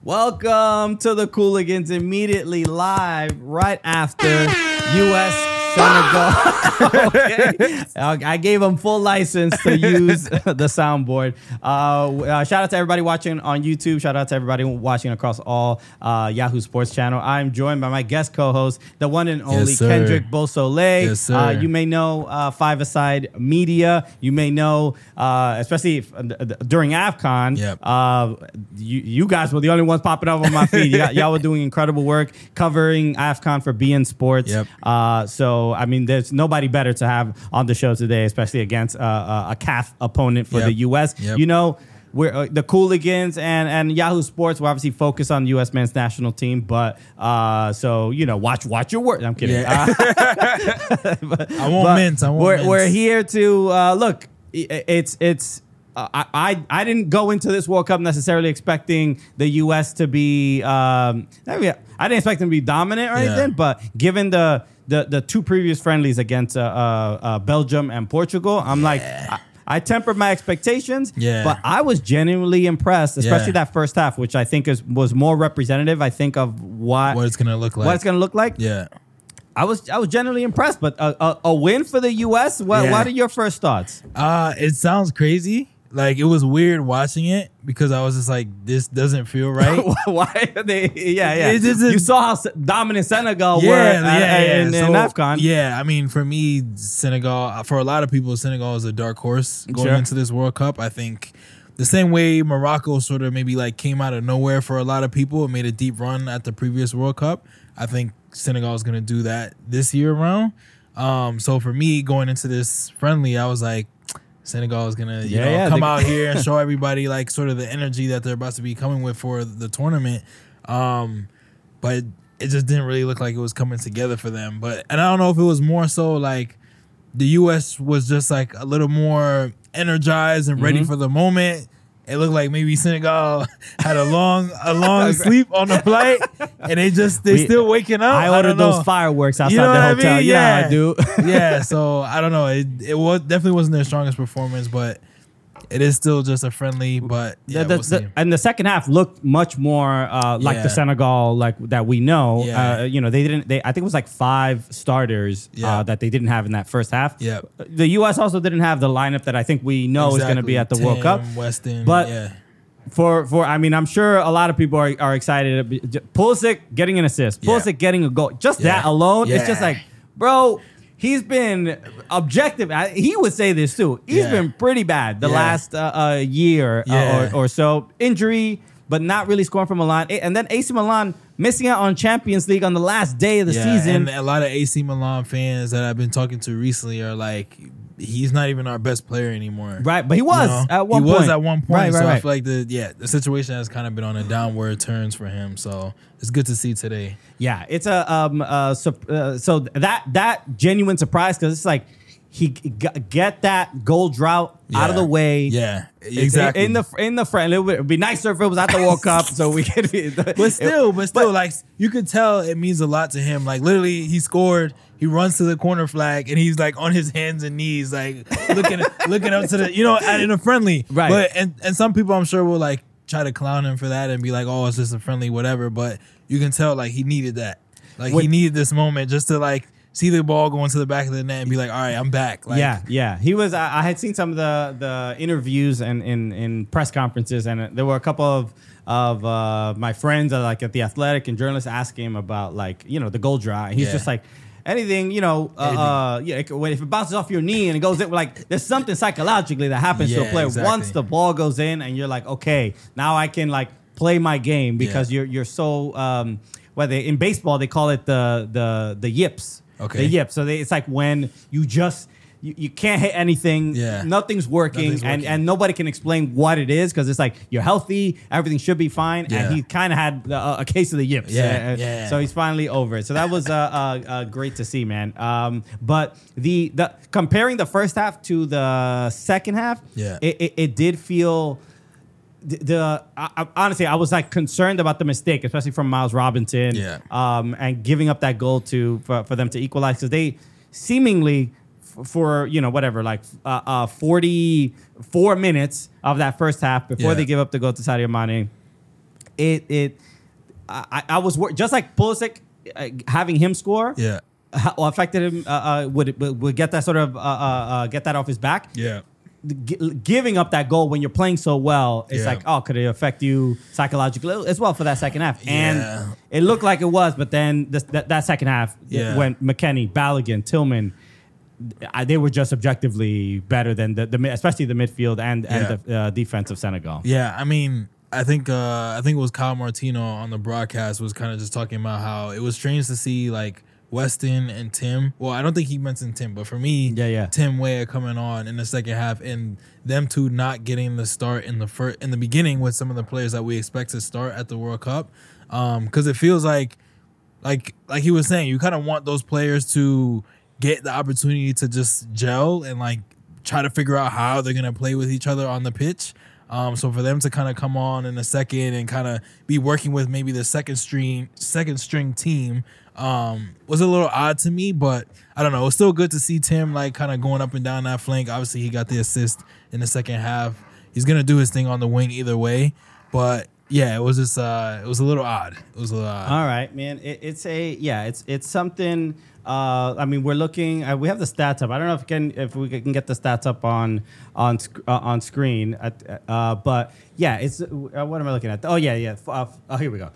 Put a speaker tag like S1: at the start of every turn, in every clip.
S1: Welcome to the Cooligans, immediately live right after U.S. Senegal. Okay. I gave them full license to use the soundboard. Shout out to everybody watching on YouTube. Shout out to everybody watching across all Yahoo Sports channel. I'm joined by my guest co-host, the one and only Kendrick Beausoleil.
S2: Yes, sir.
S1: You may know Five Aside Media. You may know, especially during AFCON, you guys were the only ones popping up on my feed. Y'all were doing incredible work covering AFCON for BN Sports. So, I mean, there's nobody better to have on the show today, especially against a CAF opponent for the U.S. You know, we're the Cooligans and Yahoo Sports. We're obviously focused on the U.S. men's national team, but so you know, watch your work. I'm kidding.
S2: I won't mince.
S1: We're here to look. I didn't go into this World Cup necessarily expecting the U.S. to be. I didn't expect them to be dominant or anything, but given the two previous friendlies against Belgium and Portugal, I'm like. I tempered my expectations, but I was genuinely impressed, especially that first half, which I think was more representative. I think of what
S2: it's gonna look like.
S1: What it's gonna look like.
S2: Yeah,
S1: I was genuinely impressed. But a win for the U.S. What are your first thoughts?
S2: It sounds crazy. Like, it was weird watching it because I was just like, this doesn't feel right.
S1: Why are they? You saw how dominant Senegal were in AFCON.
S2: Yeah, I mean, for me, Senegal, for a lot of people, Senegal is a dark horse going into this World Cup. I think the same way Morocco sort of maybe like came out of nowhere for a lot of people and made a deep run at the previous World Cup, I think Senegal is going to do that this year around. So for me, going into this friendly, I was like, Senegal is going to come out here and show everybody like sort of the energy that they're about to be coming with for the tournament. But it just didn't really look like it was coming together for them. And I don't know if it was more so like the U.S. was just like a little more energized and ready for the moment. It looked like maybe Senegal had a long sleep on the flight, and they still waking up.
S1: I ordered those fireworks outside the hotel.
S2: I mean?
S1: Yeah, I do.
S2: Yeah, so I don't know. It definitely wasn't their strongest performance, but it is still just a friendly. But we'll see.
S1: And the second half looked much more like the Senegal that we know. You know, they didn't. I think it was like 5 starters that they didn't have in that first half.
S2: Yeah.
S1: The U.S. also didn't have the lineup that I think we know is going to be at the World Cup.
S2: Weston,
S1: but for I mean, I'm sure a lot of people are excited. Pulisic getting an assist, Pulisic getting a goal. Just that alone, it's just like, bro. He's been objective. He would say this too. He's been pretty bad the last year or so. Injury, but not really scoring from Milan. And then AC Milan missing out on Champions League on the last day of the season.
S2: And a lot of AC Milan fans that I've been talking to recently are like, he's not even our best player anymore.
S1: Right, but he was at one point.
S2: He was at one point.
S1: Right.
S2: I feel like the situation has kind of been on a downward turns for him. So it's good to see today.
S1: Yeah, it's so that genuine surprise because it's like he get that goal drought out of the way.
S2: Yeah, exactly.
S1: In the front, it would be nicer if it was at the World Cup, so we could.
S2: But still, like you could tell it means a lot to him. Like literally, he scored. He runs to the corner flag and he's like on his hands and knees, like looking up to the in a friendly.
S1: Right.
S2: But and some people I'm sure will like try to clown him for that and be like, oh, it's just a friendly, whatever. But you can tell like he needed that. Like he needed this moment just to like see the ball go into the back of the net and be like, all right, I'm back. Like,
S1: yeah. He was. I had seen some of the interviews and in press conferences, and there were a couple of my friends like at the Athletic and journalists asking him about like the goal drought. He's just like. Anything, if it bounces off your knee and it goes in, like there's something psychologically that happens to a player once the ball goes in, and you're like, okay, now I can like play my game because you're so. In baseball they call it the yips.
S2: Okay.
S1: The yips. So it's like when you just. You can't hit anything. Yeah. Nothing's working. And nobody can explain what it is because it's like you're healthy, everything should be fine. Yeah. And he kind of had a case of the yips.
S2: Yeah.
S1: So he's finally over it. So that was great to see, man. But the comparing the first half to the second half, it did feel. Honestly, I was like concerned about the mistake, especially from Miles Robinson.
S2: Yeah.
S1: And giving up that goal for them to equalize because they seemingly. For 44 minutes of that first half before they give up the goal to Sadio Mane, I was just like Pulisic, having him score.
S2: Yeah.
S1: How affected him would get that sort of get that off his back.
S2: Yeah.
S1: Giving up that goal when you're playing so well, it's like, oh, could it affect you psychologically as well for that second half? And it looked like it was, but then that second half, when McKennie, Balogun, Tillman, they were just objectively better than the especially the midfield and the defense of Senegal.
S2: Yeah, I mean, I think it was Kyle Martino on the broadcast was kind of just talking about how it was strange to see like Weston and Tim. Well, I don't think he mentioned Tim, but for me, Tim Weah coming on in the second half and them two not getting the start in the beginning with some of the players that we expect to start at the World Cup, because it feels like he was saying, you kind of want those players to get the opportunity to just gel and like try to figure out how they're gonna play with each other on the pitch. So for them to kind of come on in a second and kind of be working with maybe the second string team was a little odd to me, but I don't know. It was still good to see Tim like kind of going up and down that flank. Obviously, he got the assist in the second half. He's gonna do his thing on the wing either way, but yeah, it was just it was a little odd. It was a little odd.
S1: All right, man. It's something. I mean, we're looking. We have the stats up. I don't know if we can get the stats up on screen. But yeah, it's what am I looking at? Oh yeah. Here we go.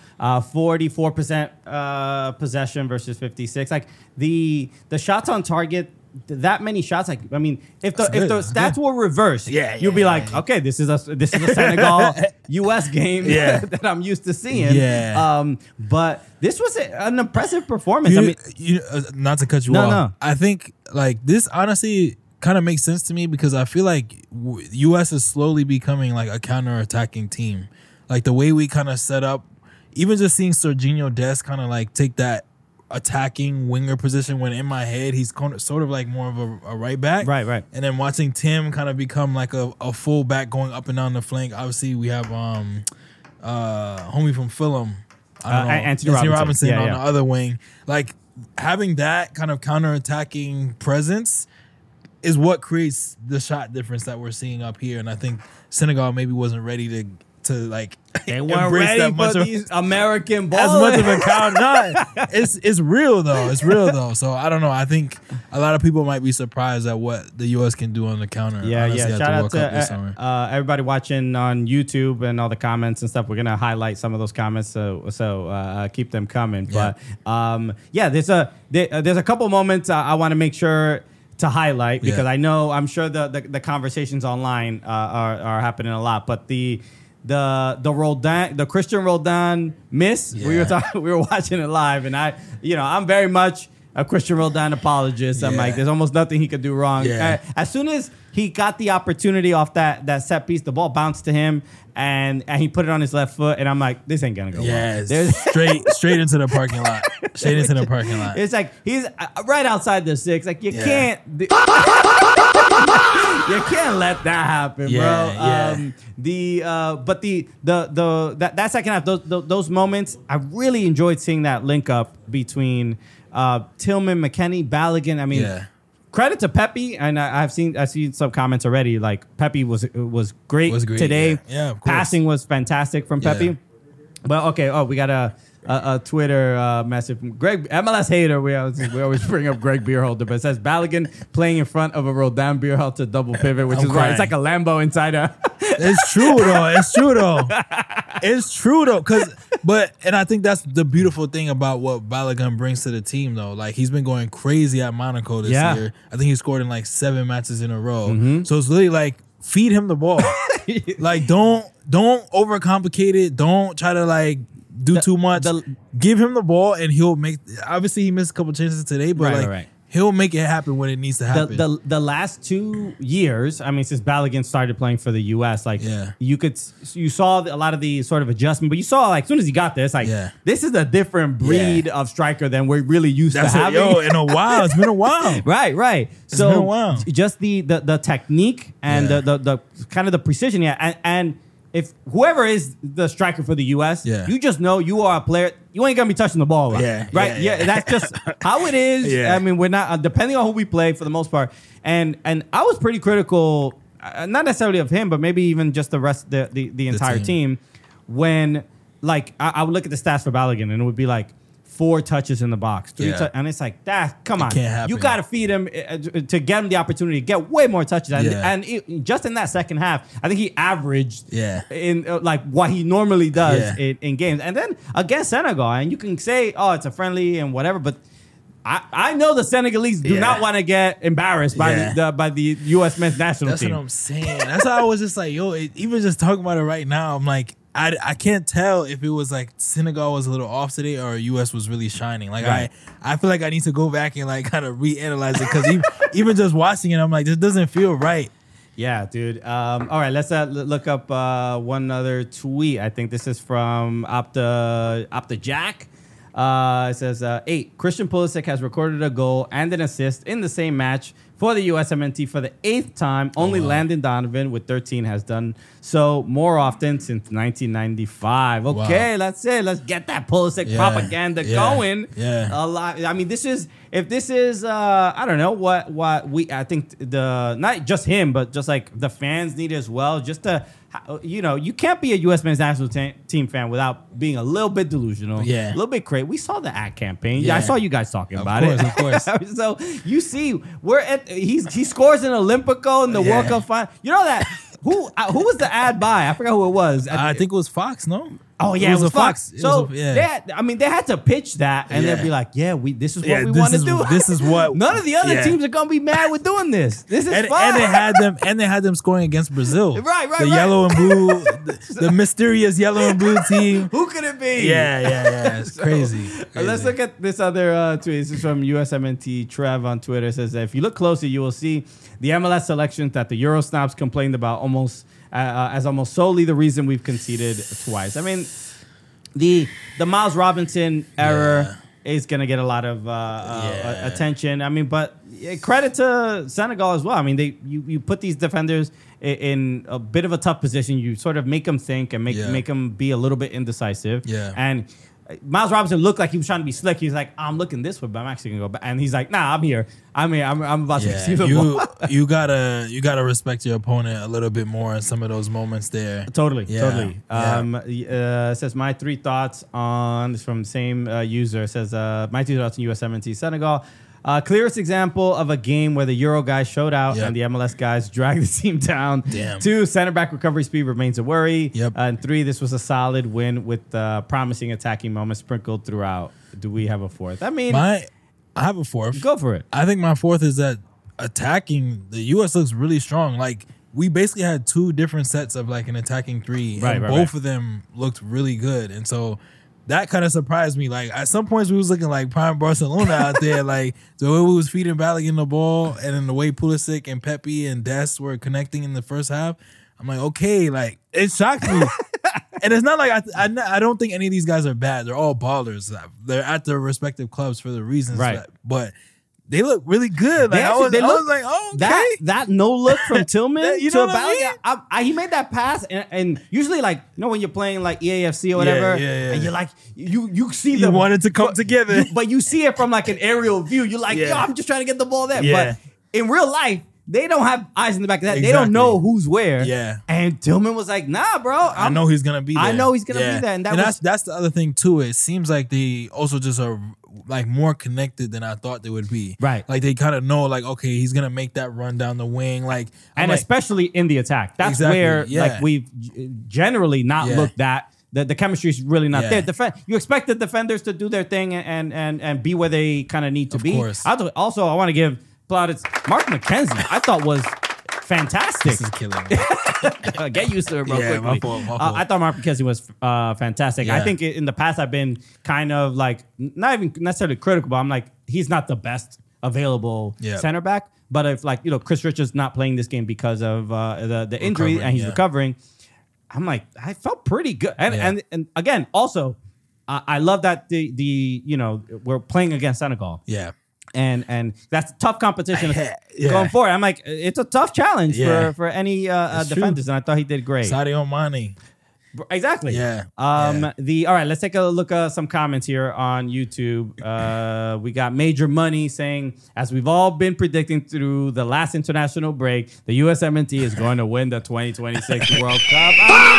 S1: 44% possession versus 56. Like the shots on target. That many shots, like I mean, if the stats were reversed, you'd be like, okay, this is a Senegal U.S. game that I'm used to seeing. Yeah. But this was an impressive performance.
S2: Not to cut you off. No. I think like this honestly kind of makes sense to me because I feel like U.S. is slowly becoming like a counter-attacking team. Like the way we kind of set up, even just seeing Serginho Dest kind of like take that attacking winger position when in my head he's sort of like more of a right back,
S1: right,
S2: and then watching Tim kind of become like a full back going up and down the flank. Obviously we have homie from Fulham,
S1: Anthony
S2: Robinson on the other wing. Like having that kind of counter-attacking presence is what creates the shot difference that we're seeing up here, and I think Senegal maybe wasn't ready to like
S1: they weren't ready for these American balls.
S2: As much of a count. No, it's real though. It's real though. So I don't know. I think a lot of people might be surprised at what the U.S. can do on the counter.
S1: Yeah. Shout out to everybody watching on YouTube and all the comments and stuff. We're gonna highlight some of those comments, so keep them coming.
S2: Yeah.
S1: But there's a couple moments I want to make sure to highlight because I'm sure the conversations online are happening a lot, but the Roldan, the Christian Roldan miss. Yeah. We were watching it live, and I'm very much a Christian Roldan apologist. I'm like, there's almost nothing he could do wrong.
S2: Yeah.
S1: As soon as he got the opportunity off that set piece, the ball bounced to him, and he put it on his left foot, and I'm like, this ain't gonna go
S2: well. Straight into the parking lot. Straight into the parking lot.
S1: It's like he's right outside the 6. Like you can't. You can't let that happen, bro. But that second half, those moments, I really enjoyed seeing that link up between Tillman, McKennie, Balogun. I mean, credit to Pepe, and I've seen some comments already. Like Pepe was great today.
S2: Yeah, of course.
S1: Passing was fantastic from Pepe.
S2: Yeah.
S1: But okay, we got a Twitter message from Greg, MLS hater. We always bring up Greg Beerholder, but it says Balogun playing in front of a Roldan Beerholder double pivot, which is why it's like a Lambo inside a.
S2: It's true though. And I think that's the beautiful thing about what Balogun brings to the team though. Like he's been going crazy at Monaco this year. I think he scored in like 7 matches in a row.
S1: Mm-hmm.
S2: So it's really like feed him the ball. Like don't overcomplicate it. Don't try to like do too much. Give him the ball and he'll make. Obviously, he missed a couple chances today, but he'll make it happen when it needs to happen.
S1: The last 2 years, I mean, since Balogun started playing for the U.S., you saw a lot of the sort of adjustment, but you saw like as soon as he got this, this is a different breed of striker than we're really used to having.
S2: In a while, it's been a while.
S1: Right.
S2: It's been a while.
S1: Just the technique and the kind of the precision, and. If whoever is the striker for the U.S., you just know you are a player. You ain't gonna be touching the ball, right? That's just how it is. I mean, we're not depending on who we play for the most part. And I was pretty critical, not necessarily of him, but maybe even just the rest the entire team when like I would look at the stats for Balogun, and it would be like 4 touches in the box, 3 and it's like that. Come on,
S2: can't happen.
S1: You got to feed him to get him the opportunity to get way more touches. And just in that second half, I think he averaged in like what he normally does in games. And then against Senegal, and you can say, oh, it's a friendly and whatever, but I know the Senegalese do not want to get embarrassed by the U.S. men's national team.
S2: That's what I'm saying. That's why I was just like, yo, even just talking about it right now, I'm like, I can't tell if it was like Senegal was a little off today or U.S. was really shining. Like I feel like I need to go back and like kind of reanalyze it because even just watching it, I'm like, this doesn't feel right.
S1: Yeah, dude. All right, let's look up one other tweet. I think this is from Opta Jack. It says 8. Christian Pulisic has recorded a goal and an assist in the same match for the USMNT for the 8th time. Only Landon Donovan with 13 has done so more often since 1995. Okay, that's it. Let's get that Pulisic propaganda going.
S2: Yeah.
S1: A lot. I mean, if this is I don't know what I think not just him, but just like the fans need as well, just to, you can't be a U.S. men's national team fan without being a little bit delusional, a little bit crazy. We saw the ad campaign. Yeah, I saw you guys talking about it.
S2: Of course.
S1: So you see, he scores in Olympico in the World Cup final. You know that who was the ad by? I forgot who it was.
S2: I think it was Fox. No.
S1: Oh yeah, it was Fox. So they had to pitch that, and they'd be like, this is what we want to do.
S2: This is what
S1: none of the other teams are gonna be mad with doing this. This is fun.
S2: And they had them scoring against Brazil.
S1: Right.
S2: The yellow and blue, the mysterious yellow and blue team.
S1: Who could it be?
S2: Yeah. It's crazy.
S1: Let's look at this other tweet. This is from USMNT Trev on Twitter. It says, if you look closely, you will see the MLS selections that the Euro snobs complained about as almost solely the reason we've conceded twice. I mean, the Miles Robinson error is going to get a lot of attention. I mean, but credit to Senegal as well. I mean, you put these defenders in a bit of a tough position. You sort of make them think and make them be a little bit indecisive.
S2: Yeah.
S1: And Miles Robinson looked like he was trying to be slick. He's like, I'm looking this way, but I'm actually gonna go back. And he's like, nah, I'm here. I'm about to receive the ball.
S2: You gotta respect your opponent a little bit more in some of those moments there.
S1: Totally. It says my 3 thoughts on this from the same user. It says my 3 thoughts on USMNT Senegal. Clearest example of a game where the Euro guys showed out and the MLS guys dragged the team down. Damn. 2, center back recovery speed remains a worry. And 3, this was a solid win with promising attacking moments sprinkled throughout. Do we have a 4th? I mean,
S2: I have a 4th.
S1: Go for it.
S2: I think my 4th is that attacking, the U.S. looks really strong. Like, we basically had 2 different sets of like an attacking 3. And both of them looked really good. And so that kind of surprised me. Like, at some points, we was looking like prime Barcelona out there. Like, the way we was feeding Balogun the ball, and then the way Pulisic and Pepe and Dest were connecting in the first half, I'm like, okay, like, it shocked me. And it's not like I don't think any of these guys are bad. They're all ballers. They're at their respective clubs for the reasons. But they look really good. Like, I was like, oh, okay.
S1: That no look from Tillman
S2: you know to Balogun.
S1: He made that pass, and usually, like, when you're playing like EAFC or whatever, and you're like, you see them.
S2: You wanted to come together,
S1: but you see it from like an aerial view. You're like, yo, I'm just trying to get the ball there. But in real life, they don't have eyes in the back of that. Exactly. They don't know who's where.
S2: Yeah.
S1: And Tillman was like, nah, bro.
S2: I know he's going to be there.
S1: I know he's going to be there. And
S2: that's the other thing, too. It seems like they also just are like more connected than I thought they would be.
S1: Right.
S2: Like, they kind of know, like, okay, he's going to make that run down the wing. Like,
S1: especially in the attack. That's where like we've generally not looked at. The chemistry is really not there. You expect the defenders to do their thing and be where they kind of need to be.
S2: Course.
S1: Also, I want to give plaudits. Mark McKenzie, I thought was fantastic.
S2: This is killing me.
S1: Get used to it real quickly.
S2: My fault.
S1: I thought Mark McKenzie was fantastic. I think in the past I've been kind of like not even necessarily critical, but I'm like, he's not the best available center back. But if like, Chris Richards not playing this game because of the injury and he's recovering, I'm like, I felt pretty good. And again, also, I love that we're playing against Senegal.
S2: Yeah.
S1: And that's tough competition going forward. I'm like, it's a tough challenge for any defenders, and I thought he did great.
S2: Sadio Mane.
S1: Exactly.
S2: Yeah.
S1: All right, let's take a look at some comments here on YouTube. We got Major Money saying, as we've all been predicting through the last international break, the USMNT is going to win the 2026 World Cup.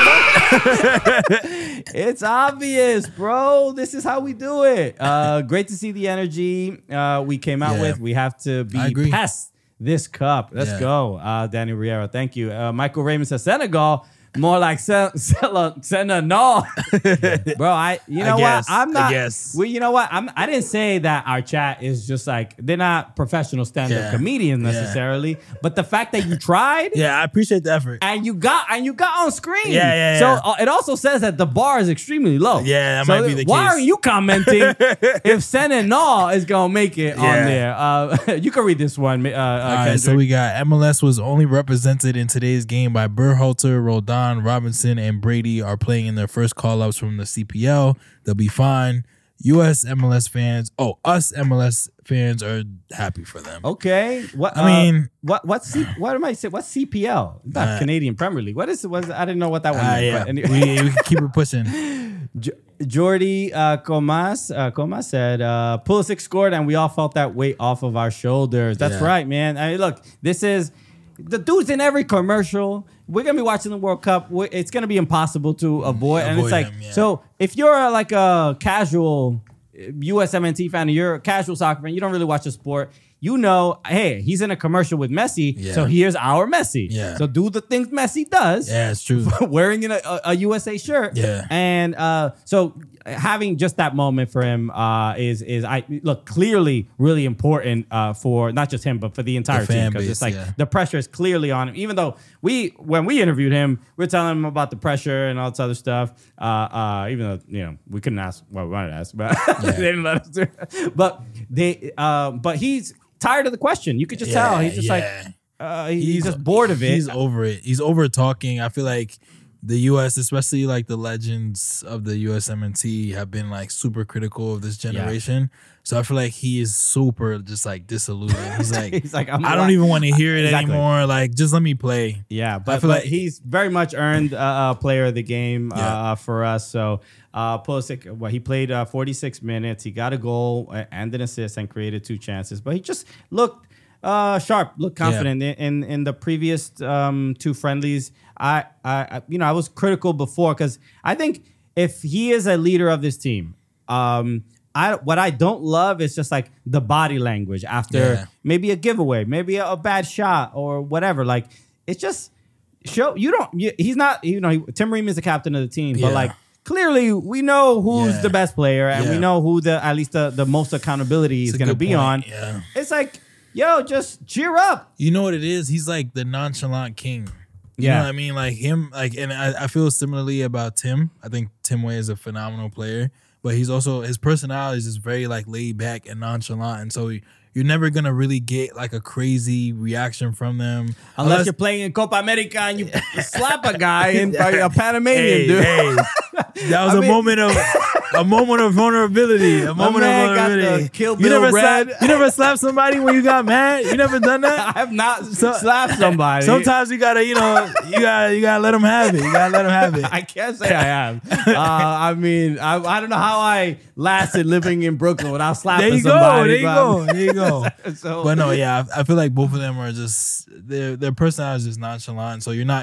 S1: It's obvious, bro. This is how we do it. Great to see the energy we came out with. We have to be past this cup. Let's go. Danny Riera, thank you. Michael Raymond says Senegal. More like Senegal. Bro, you know what? I'm not. Well, you know what? I didn't say that our chat is just like, they're not professional stand-up comedians necessarily, but the fact that you tried.
S2: Yeah, I appreciate the effort.
S1: And you got on screen.
S2: Yeah.
S1: So it also says that the bar is extremely low.
S2: Yeah, that might be the case.
S1: Why are you commenting if Senegal is gonna make it on there? You can read this one. All
S2: right, so we got MLS was only represented in today's game by Berhalter, Roldan, Robinson, and Brady are playing in their first call-ups from the CPL. They'll be fine. us MLS fans are happy for them.
S1: Okay. What am I saying? What's CPL? Not Canadian Premier League. What I didn't know what that one was.
S2: Yeah. Anyway. we can keep it pushing.
S1: Jordi Comas said, Pulisic scored and we all felt that weight off of our shoulders. That's right, man. I mean, look, this is the dude's in every commercial. We're going to be watching the World Cup. It's going to be impossible to avoid. And it's like, so if you're like a casual USMNT fan, or you're a casual soccer fan, you don't really watch the sport, you know, hey, he's in a commercial with Messi, so here's our Messi. Yeah. So do the things Messi does.
S2: Yeah, it's true.
S1: Wearing a USA shirt.
S2: Yeah.
S1: And so having just that moment for him is clearly really important for not just him, but for the entire team. Because it's like the pressure is clearly on him. Even though when we interviewed him, we're telling him about the pressure and all this other stuff. Even though, we couldn't ask what we wanted to ask, but they didn't let us do it. But he's tired of the question. You could just tell. He's just he's just bored of it.
S2: He's over it. He's over talking. I feel like the U.S., especially like the legends of the USMNT, have been like super critical of this generation. So I feel like he is super just like disillusioned. He's like, I don't even want to hear it anymore. Like, just let me play.
S1: Yeah, but he's very much earned a player of the game for us. So Pulisic, he played 46 minutes. He got a goal and an assist and created 2 chances. But he just looked sharp, looked confident. In the previous 2 friendlies, I was critical before because I think if he is a leader of this team, what I don't love is just like the body language after maybe a giveaway, maybe a bad shot or whatever. Like, it's just he's not, Tim Ream is the captain of the team, but like, clearly we know who's the best player and we know who at least the most accountability is going to be on. Yeah. It's like, yo, just cheer up.
S2: You know what it is? He's like the nonchalant king. You know what I mean? Like him, and I feel similarly about Tim. I think Tim Weah is a phenomenal player, but he's also, his personality is just very like laid back and nonchalant. And so you're never going to really get like a crazy reaction from them.
S1: Unless you're playing in Copa America and you slap a guy in a Panamanian, dude. Hey,
S2: that was a moment of vulnerability. A moment of vulnerability.
S1: Kill Bill
S2: you never slapped somebody when you got mad? You never done that?
S1: I have not slapped somebody.
S2: Sometimes you gotta, you gotta let them have it. You gotta let them have it.
S1: I can't say I have. I mean, I don't know how I lasted living in Brooklyn without slapping somebody.
S2: There you go. But no, I feel like both of them are just their personality is just nonchalant. So they're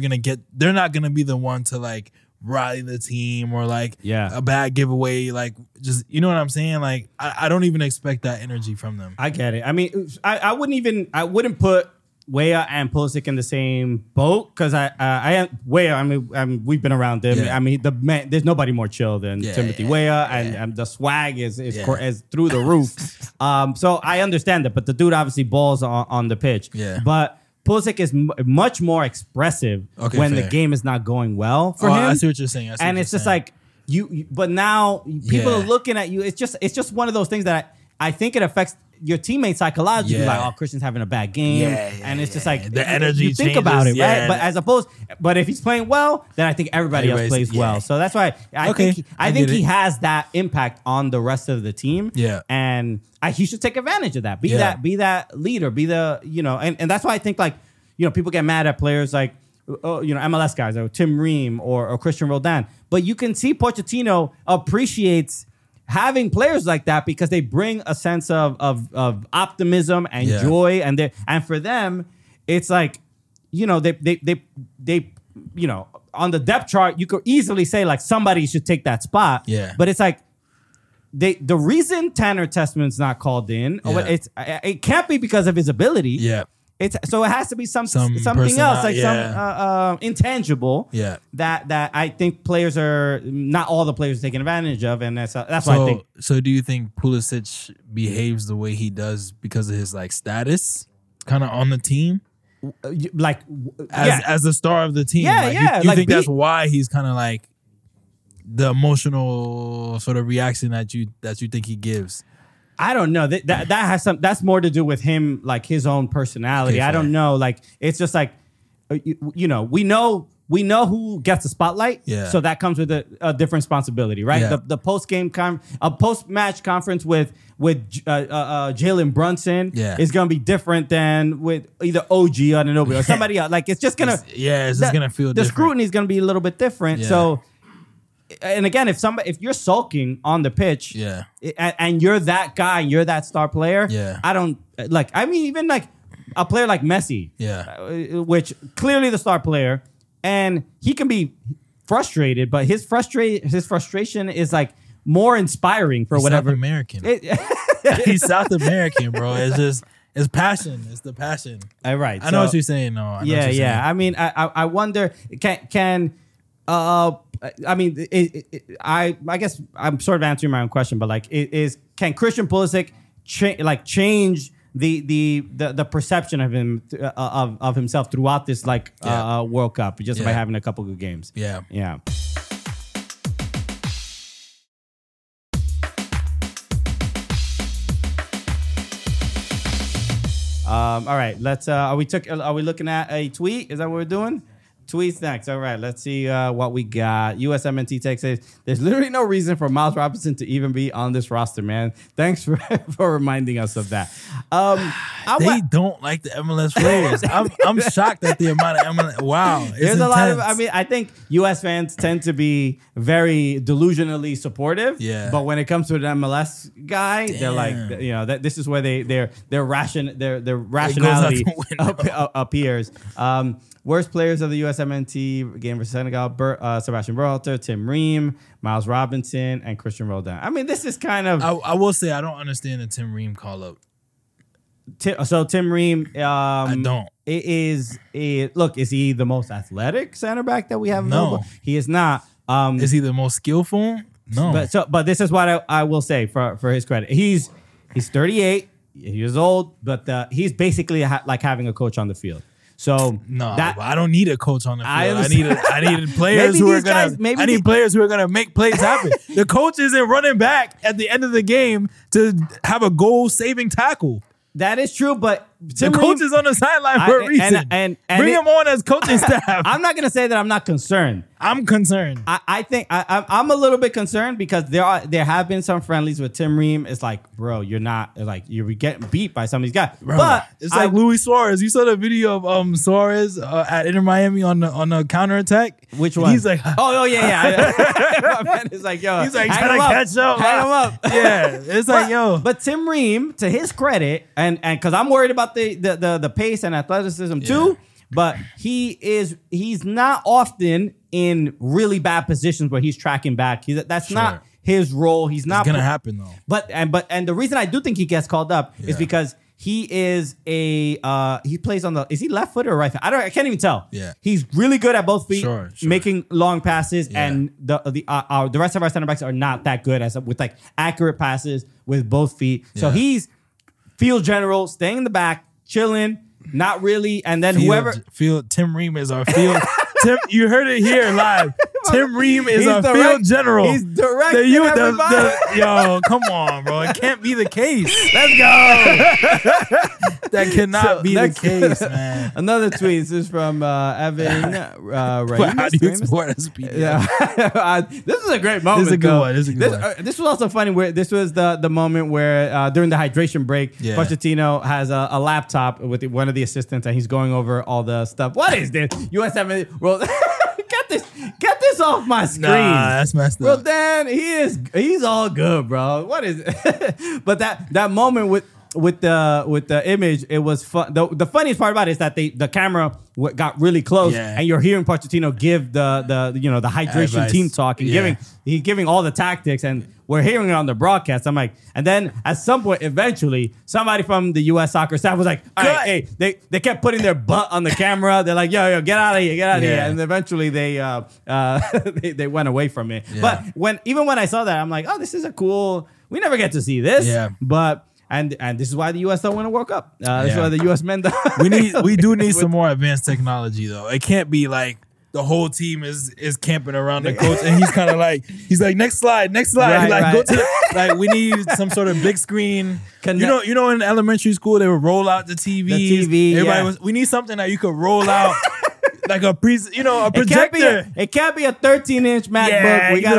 S2: not gonna be the one to like rally the team or like a bad giveaway. Like, just, you know what I'm saying? Like, I don't even expect that energy from them.
S1: I get it. I mean, I wouldn't put Weah and Pulisic in the same boat because Weah. I mean, we've been around them. Yeah. I mean, there's nobody more chill than Timothy Weah, and the swag is through the roof. So I understand that, but the dude obviously balls on the pitch.
S2: Yeah,
S1: but Pulisic is much more expressive when the game is not going well for him.
S2: I see what you're saying.
S1: And it's just like you. But now people are looking at you. It's just one of those things that I think it affects your teammates psychologically. Like, oh, Christian's having a bad game, and it's just like
S2: the energy.
S1: You think about it, right? But if he's playing well, then I think everybody else plays well. So that's why I think he has that impact on the rest of the team.
S2: Yeah,
S1: and he should take advantage of that. Be that leader. Be the and that's why I think, like, people get mad at players like MLS guys, or Tim Ream or Christian Roldan. But you can see Pochettino appreciates having players like that because they bring a sense of optimism and joy, and for them, it's like, they on the depth chart, you could easily say like somebody should take that spot.
S2: Yeah.
S1: But it's like the reason Tanner Tessman's not called in, it can't be because of his ability.
S2: Yeah.
S1: So it has to be something else, like some intangible.
S2: Yeah.
S1: That I think players are not all the players are taking advantage of, and that's what I think.
S2: So do you think Pulisic behaves the way he does because of his like status, kind of on the team?
S1: Like
S2: as the star of the team, you think that's why he's kind of like the emotional sort of reaction that you think he gives?
S1: I don't know. That has that's more to do with him, like his own personality.
S2: Okay,
S1: I don't know. Like it's just like we know who gets the spotlight.
S2: Yeah.
S1: So that comes with a different responsibility, right?
S2: Yeah.
S1: The post match conference with Jalen Brunson is gonna be different than with either OG or Anunoby or somebody else. Like it's just gonna
S2: it's just gonna feel different.
S1: The scrutiny is gonna be a little bit different.
S2: Yeah.
S1: So. And again, if you're sulking on the pitch, and you're that guy, you're that star player, I don't like. I mean, even like a player like Messi, which clearly the star player, and he can be frustrated, but his frustration is like more inspiring for whatever.
S2: South American. He's South American, bro. It's passion. It's the passion.
S1: Right.
S2: I know what you're saying. No.
S1: I mean, I wonder can. I mean, I guess I'm sort of answering my own question, but like, can Christian Pulisic change the perception of him of himself throughout this World Cup just by having a couple good games? Yeah. All right, let's. Are we looking at a tweet? Is that what we're doing? Tweets next. All right, let's see what we got. USMNT Tech says, there's literally no reason for Miles Robinson to even be on this roster, man. Thanks for reminding us of that.
S2: They don't like the MLS players. I'm shocked at the amount of MLS. Wow.
S1: There's a lot of, I think US fans tend to be very delusionally supportive.
S2: Yeah.
S1: But when it comes to the MLS guy, they're like, this is where their rationality appears. Worst players of the USMNT game for Senegal: Sebastian Berhalter, Tim Ream, Miles Robinson, and Christian Roldan. I mean, this is kind of.
S2: I will say I don't understand the Tim Ream call up.
S1: So Tim Ream,
S2: I don't.
S1: Is he the most athletic center back that we have?
S2: No,
S1: he is not.
S2: Is he the most skillful? No.
S1: But this is what I will say for his credit. He's 38 years old, but he's basically like having a coach on the field. So
S2: I don't need a coach on the field. I needed players who are gonna. I need players who are gonna make plays happen. The coach isn't running back at the end of the game to have a goal-saving tackle.
S1: That is true, but
S2: the coach is on the sideline for a reason. And bring him on as coaching staff.
S1: I'm not gonna say that I'm not concerned.
S2: I'm concerned.
S1: I think I'm a little bit concerned because there have been some friendlies with Tim Ream. It's like, bro, you're getting beat by some of these guys. Bro, but
S2: it's like Luis Suarez. You saw the video of Suarez at Inter Miami on the counterattack?
S1: Which one?
S2: He's like,
S1: oh yeah. My man is like, yo,
S2: he's like trying to catch up.
S1: Hang him up.
S2: Yeah, it's like, yo.
S1: But Tim Ream, to his credit, and because I'm worried about the pace and athleticism too. But he's not often in really bad positions where he's tracking back. That's not his role. He's not.
S2: It's gonna happen though.
S1: But the reason I do think he gets called up is because he is he plays on is he left foot or right foot? I can't even tell.
S2: Yeah.
S1: He's really good at both feet,
S2: sure.
S1: making long passes, and the rest of our center backs are not that good with like accurate passes with both feet. So he's field general, staying in the back, chilling. Not really, and then Tim Ream is our field. Tim, you heard it here live.
S2: Tim Ream is a field general.
S1: He's directing everybody.
S2: Yo, come on, bro. It can't be the case.
S1: Let's go.
S2: That cannot be the case, man.
S1: Another tweet. This is from Evan Ramus.
S2: How do you export us?
S1: Yeah. This is a great moment.
S2: This is a good one.
S1: This was also funny. Where this was the moment where during the hydration break, Pochettino has a laptop with one of the assistants, and he's going over all the stuff. What is this? US haven't. Well, get this off my screen.
S2: Nah, that's messed up.
S1: Well, Dan, he's all good, bro. What is it? But that moment with the image, it was fun. The funniest part about it is that the camera got really close, and you're hearing Pochettino give the hydration
S2: advice.
S1: Team talk and he's giving all the tactics, and we're hearing it on the broadcast. I'm like, and then at some point, eventually, somebody from the U.S. soccer staff was like, all right, hey, they kept putting their butt on the camera. They're like, yo, get out of here, and eventually they they went away from it. Yeah. But when I saw that, I'm like, oh, this is a cool. We never get to see this, but. And this is why the U.S. don't win a World Cup. This is why the U.S. men don't.
S2: We do need some more advanced technology, though. It can't be like the whole team is camping around the coach, and he's kind of like next slide. Right. Go to we need some sort of big screen. You know, in elementary school they would roll out the TV. We need something that you could roll out. Like a projector.
S1: It can't be a 13-inch MacBook.
S2: Yeah, we got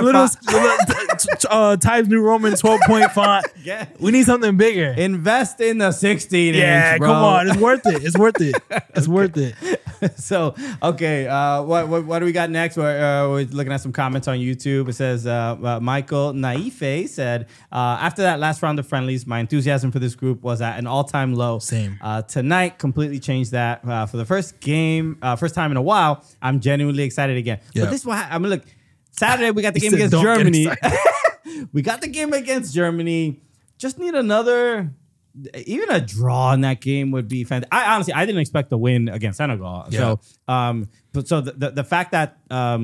S2: a little Times New Roman 12-point font. Yeah. We need something bigger.
S1: Invest in the 16-inch,
S2: yeah,
S1: bro.
S2: Come on. It's worth it. It's worth it.
S1: So, okay, what do we got next? We're looking at some comments on YouTube. It says, Michael Naife said, after that last round of friendlies, my enthusiasm for this group was at an all-time low.
S2: Same.
S1: Tonight, completely changed that. For the first time in a while, I'm genuinely excited again. But this is what I mean, look, Saturday we got the game against Germany. We got the game against Germany. Just need another, even a draw in that game would be fantastic. I didn't expect to win against Senegal. Yeah. So, the fact that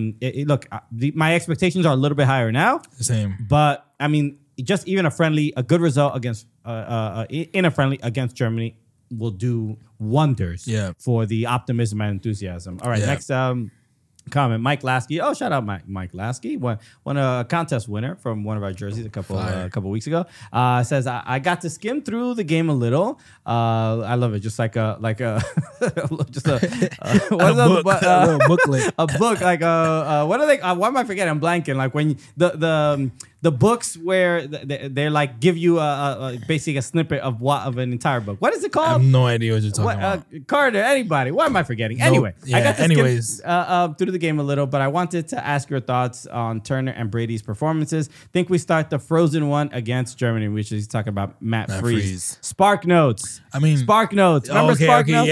S1: my expectations are a little bit higher now.
S2: Same.
S1: But I mean, just even a good result against in a friendly against Germany will do wonders for the optimism and enthusiasm. All right, next comment, Mike Lasky. Oh, shout out Mike Lasky. Won a contest winner from one of our jerseys a couple weeks ago. Says I got to skim through the game a little. I love it. Just like a just a
S2: little booklet.
S1: A book like what are they? Why am I forgetting? I'm blanking. Like when the books where they're like give you basically a snippet of an entire book. What is it called?
S2: I have no idea what you're talking about.
S1: Carter, anybody? Why am I forgetting? Nope. Anyway, I got to skim through the game a little, but I wanted to ask your thoughts on Turner and Brady's performances. Think we start the frozen one against Germany, which is talking about Matt Freese. Spark Notes.
S2: I mean,
S1: Spark Notes. Remember Spark Notes?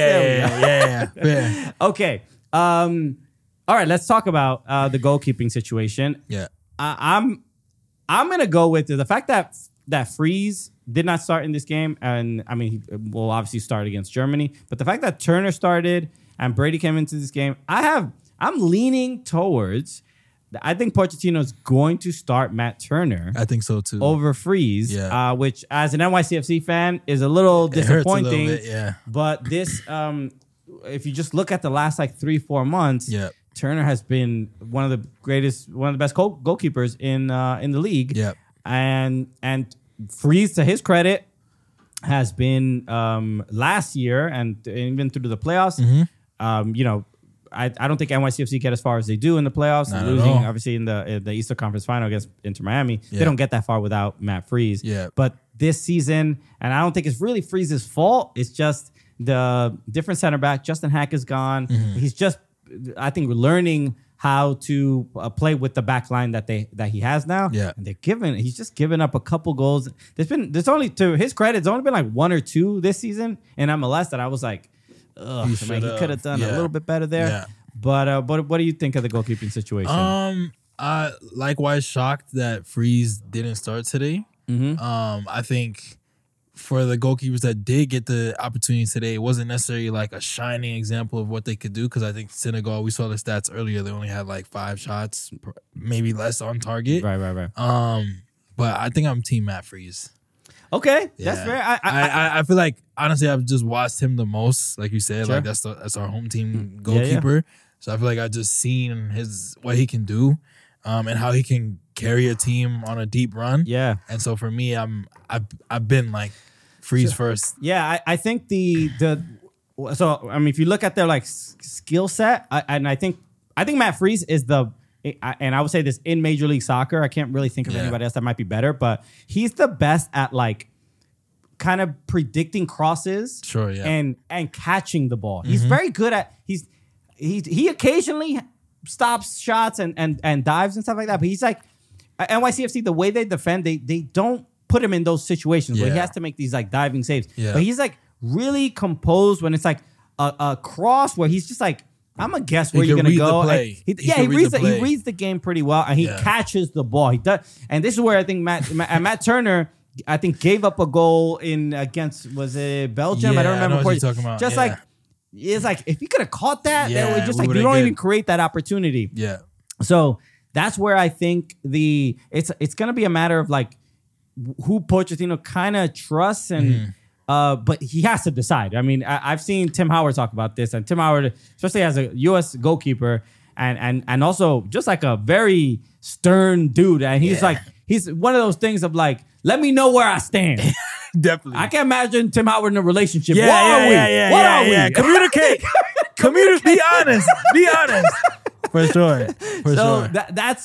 S2: Yeah.
S1: Okay. All right. Let's talk about the goalkeeping situation.
S2: Yeah.
S1: I'm gonna go with the fact that Freese did not start in this game, and I mean he will obviously start against Germany. But the fact that Turner started and Brady came into this game, I'm leaning towards. I think Pochettino is going to start Matt Turner.
S2: I think so too.
S1: Over Freese, which as an NYCFC fan is a little disappointing.
S2: Hurts a little bit,
S1: But this, if you just look at the last 3-4 months, Turner has been one of the best goalkeepers in the league.
S2: Yep.
S1: And Freese, to his credit, has been last year and even through the playoffs. Mm-hmm. I don't think NYCFC get as far as they do in the playoffs.
S2: Not
S1: losing obviously in the Eastern Conference Final against Inter Miami. They don't get that far without Matt Freese.
S2: Yeah.
S1: But this season, and I don't think it's really Freese's fault. It's just the different center back. Justin Hack is gone. Mm-hmm. He's just, I think, learning how to play with the back line that he has now.
S2: Yeah.
S1: And he's just given up a couple goals. There's only, to his credit, it's only been 1 or 2 this season in MLS that I was like, he could have done a little bit better there. Yeah. But what do you think of the goalkeeping situation?
S2: I likewise shocked that Freese didn't start today.
S1: Mm-hmm.
S2: I think for the goalkeepers that did get the opportunity today, it wasn't necessarily a shining example of what they could do, because I think Senegal, we saw the stats earlier, they only had 5 shots, maybe less on target.
S1: Right.
S2: But I think I'm team Matt Freese.
S1: Okay, that's fair.
S2: I feel honestly, I've just watched him the most. Like you said,
S1: sure.
S2: That's our home team goalkeeper. So I feel like I just seen what he can do, and how he can carry a team on a deep run.
S1: Yeah.
S2: And so for me, I've been like Freeze first.
S1: Yeah, I think so I mean, if you look at their like skill set, I think Matt Freeze is and I would say this in Major League Soccer. I can't really think of anybody else that might be better, but he's the best at like kind of predicting crosses,
S2: sure, yeah,
S1: and catching the ball. He's very good at he occasionally stops shots and dives and stuff like that. But he's like NYCFC, the way they defend, they don't put him in those situations where he has to make these like diving saves. Yeah. But he's like really composed when it's like a cross where he's just like, I'm gonna guess where you're gonna go. He reads the game pretty well, and he catches the ball. He does, and this is where I think Matt Turner, I think, gave up a goal against, was it Belgium? I don't remember.
S2: I know what you're talking about.
S1: Just like it's like if he could have caught that, it was just like you don't even create that opportunity.
S2: Yeah.
S1: So that's where I think it's gonna be a matter of like who Pochettino kind of trusts and. But he has to decide. I mean, I've seen Tim Howard talk about this, and Tim Howard, especially as a U.S. goalkeeper, and also just like a very stern dude, and he's like, he's one of those things of like, let me know where I stand.
S2: Definitely.
S1: I can imagine Tim Howard in a relationship.
S2: What are we? Communicate. Be honest. Be honest. For sure.
S1: That's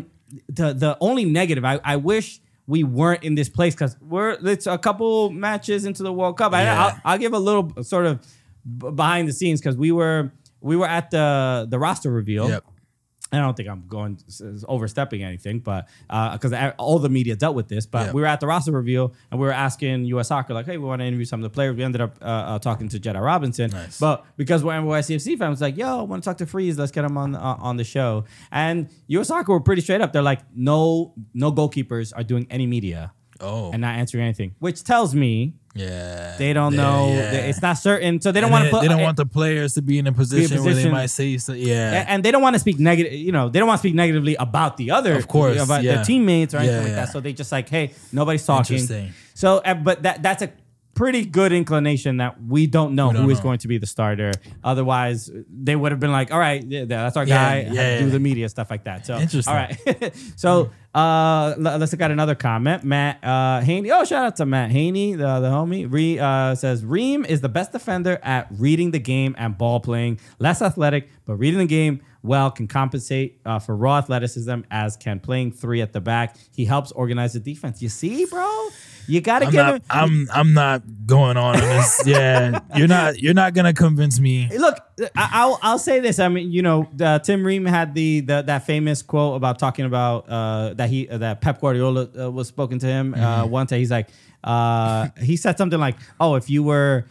S1: the only negative. I wish we weren't in this place because it's a couple matches into the World Cup. I'll give a little sort of behind the scenes because we were at the roster reveal. Yep. I don't think I'm overstepping anything, but because all the media dealt with this. But we were at the roster reveal and we were asking U.S. Soccer like, hey, we want to interview some of the players. We ended up talking to Jeddah Robinson. Nice. But because we're NYCFC fans, like, yo, I want to talk to Freeze. Let's get him on the show. And U.S. Soccer were pretty straight up. They're like, no goalkeepers are doing any media. And not answering anything, which tells me they don't know. It's not certain, so they don't want to put.
S2: They don't want the players to be in a position where they might say so.
S1: And they don't want to speak negative. You know, they don't want to speak negatively about the other,
S2: of course,
S1: about their teammates or anything like that. So they just like, hey, nobody's talking. So, but that's a pretty good inclination that we don't know who is going to be the starter. Otherwise, they would have been like, all right, that's our guy. Do the media stuff like that. So
S2: interesting.
S1: All right. So let's look at another comment. Matt Haney. Oh, shout out to Matt Haney, the homie. Says Reem is the best defender at reading the game and ball playing. Less athletic, but reading the game well can compensate for raw athleticism as can playing three at the back. He helps organize the defense. You see, bro? You gotta give him.
S2: I'm not going on this. Yeah, you're not gonna convince me.
S1: Look, I'll say this. I mean, you know, Tim Ream had that famous quote about talking about that Pep Guardiola was spoken to him one time. He's like, he said something like, "Oh, if you were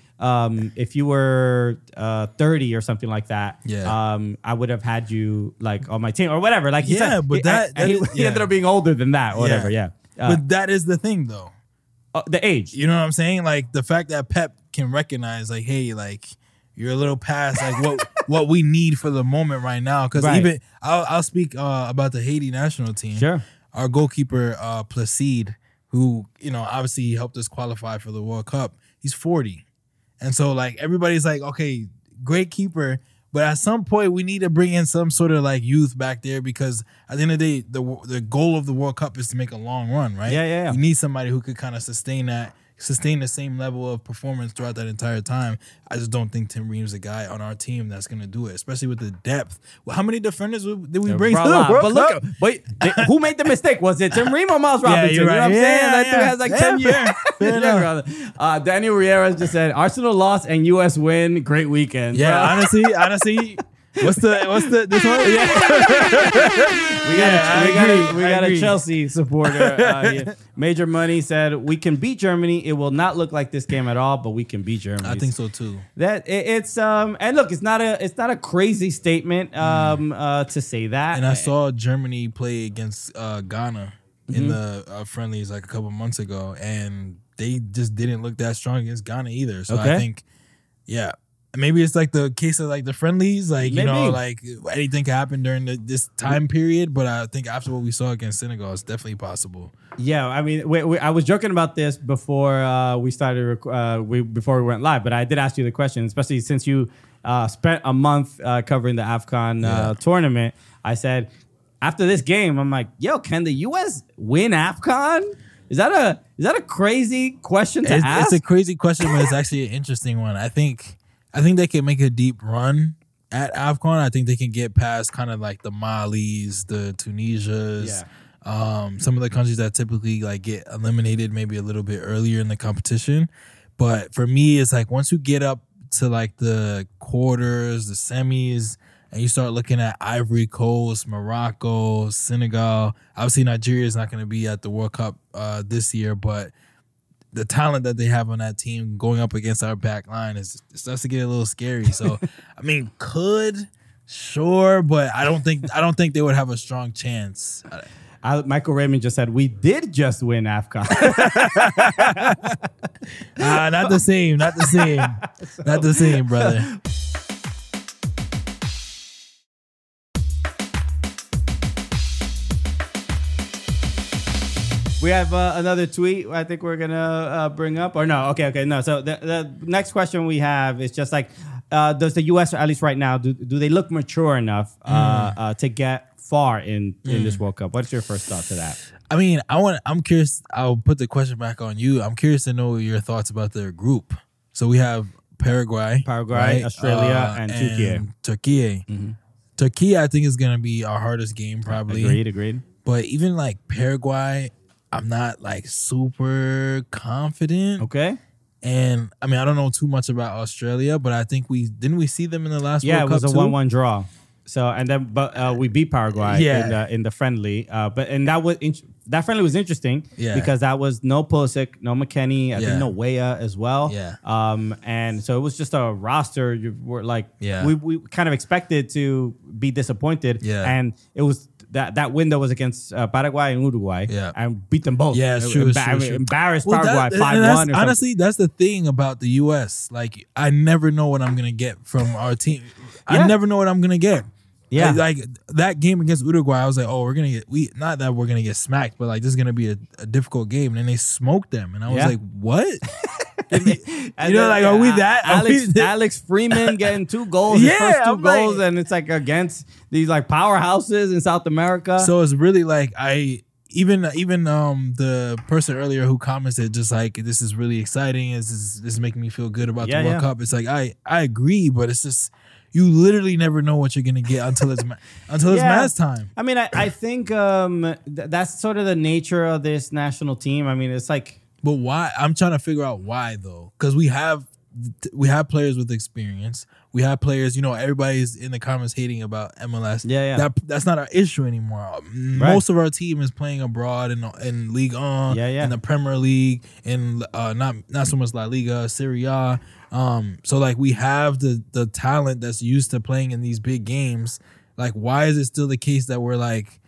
S1: 30 or something like that, I would have had you like on my team or whatever." Like he said,
S2: but
S1: he ended up being older than that or whatever. Yeah,
S2: but that is the thing, though.
S1: The age.
S2: You know what I'm saying? Like the fact that Pep can recognize, like, hey, like you're a little past like what we need for the moment right now. Because even I'll speak about the Haiti national team.
S1: Sure.
S2: Our goalkeeper Placide, who obviously helped us qualify for the World Cup. He's 40, and so like everybody's like, okay, great keeper. But at some point, we need to bring in some sort of like youth back there because at the end of the day, the goal of the World Cup is to make a long run, right?
S1: Yeah.
S2: You need somebody who could kind of sustain the same level of performance throughout that entire time. I just don't think Tim Ream's a guy on our team that's going to do it, especially with the depth. Well, how many defenders did we bring to the World Cup?
S1: But who made the mistake? Was it Tim Ream or Miles Robinson?
S2: You're right.
S1: You know what I'm saying? That dude has like 10 years.
S2: Fair
S1: Daniel Riera just said, Arsenal lost and US win. Great weekend.
S2: Yeah, honestly. What's this one?
S1: We got a Chelsea supporter here. Major Money said we can beat Germany. It will not look like this game at all, but we can beat Germany.
S2: I think so too.
S1: It's and look, it's not a crazy statement to say that.
S2: And I saw Germany play against Ghana in the friendlies like a couple months ago, and they just didn't look that strong against Ghana either. So I think, maybe it's like the case of like the friendlies, like
S1: maybe.
S2: Like anything can happen during this time period. But I think after what we saw against Senegal, it's definitely possible.
S1: Yeah, I mean, I was joking about this before we started, before we went live. But I did ask you the question, especially since you spent a month covering the AFCON tournament. I said, after this game, I'm like, yo, can the U.S. win AFCON? Is that a crazy question to ask?
S2: It's a crazy question, but it's actually an interesting one. I think they can make a deep run at AFCON. I think they can get past kind of like the Malis, the Tunisias, some of the countries that typically like get eliminated maybe a little bit earlier in the competition. But for me, it's like once you get up to like the quarters, the semis, and you start looking at Ivory Coast, Morocco, Senegal. Obviously, Nigeria is not going to be at the World Cup this year, but the talent that they have on that team going up against our back line it starts to get a little scary. So, I mean, sure, but I don't think they would have a strong chance.
S1: Michael Raymond just said, we did just win AFCON.
S2: Not the same, not the same, brother.
S1: We have another tweet I think we're going to bring up. Or no, okay, no. So the next question we have is just like, does the U.S., at least right now, do they look mature enough to get far in this World Cup? What's your first thought to that?
S2: I mean, I'm curious. I'll put the question back on you. I'm curious to know your thoughts about their group. So we have Paraguay,
S1: right? Australia, and
S2: Turkey.
S1: Mm-hmm.
S2: Turkey, I think, is going to be our hardest game, probably.
S1: Agreed.
S2: But even like Paraguay, I'm not like super confident.
S1: Okay.
S2: And I mean, I don't know too much about Australia, but I think we see them in the last World Cup.
S1: Yeah, it was a 1-1 draw. So we beat Paraguay in the friendly. That friendly was interesting because that was no Pulisic, no McKennie, I think no Weah as well.
S2: Yeah.
S1: And so it was just a roster. We kind of expected to be disappointed.
S2: Yeah.
S1: And it was that window was against Paraguay and Uruguay.
S2: Yeah.
S1: And beat them both.
S2: Yeah, it's true.
S1: Embarrassed Paraguay 5-1.
S2: Honestly, that's the thing about the U.S. Like, I never know what I'm gonna get from our team. I never know what I'm gonna get.
S1: Yeah,
S2: like that game against Uruguay, I was like, oh, not that we're gonna get smacked, but like this is gonna be a difficult game. And then they smoked them, and I was like, what? Are we that?
S1: Alex Freeman getting 2 goals, his first 2 goals, and it's like against these like powerhouses in South America.
S2: So it's really like even the person earlier who commented just like, this is really exciting. This is making me feel good about the World Cup. It's like I agree, but it's just. You literally never know what you're gonna get until it's match time.
S1: I mean, I think that's sort of the nature of this national team. I mean, it's like,
S2: but why? I'm trying to figure out why though, because we have players with experience. We have players. Everybody's in the comments hating about MLS.
S1: Yeah.
S2: That's not our issue anymore. Right. Most of our team is playing abroad in Ligue 1, in the Premier League, in not so much La Liga, Serie A. So like we have the talent that's used to playing in these big games. Like, why is it still the case that we're like?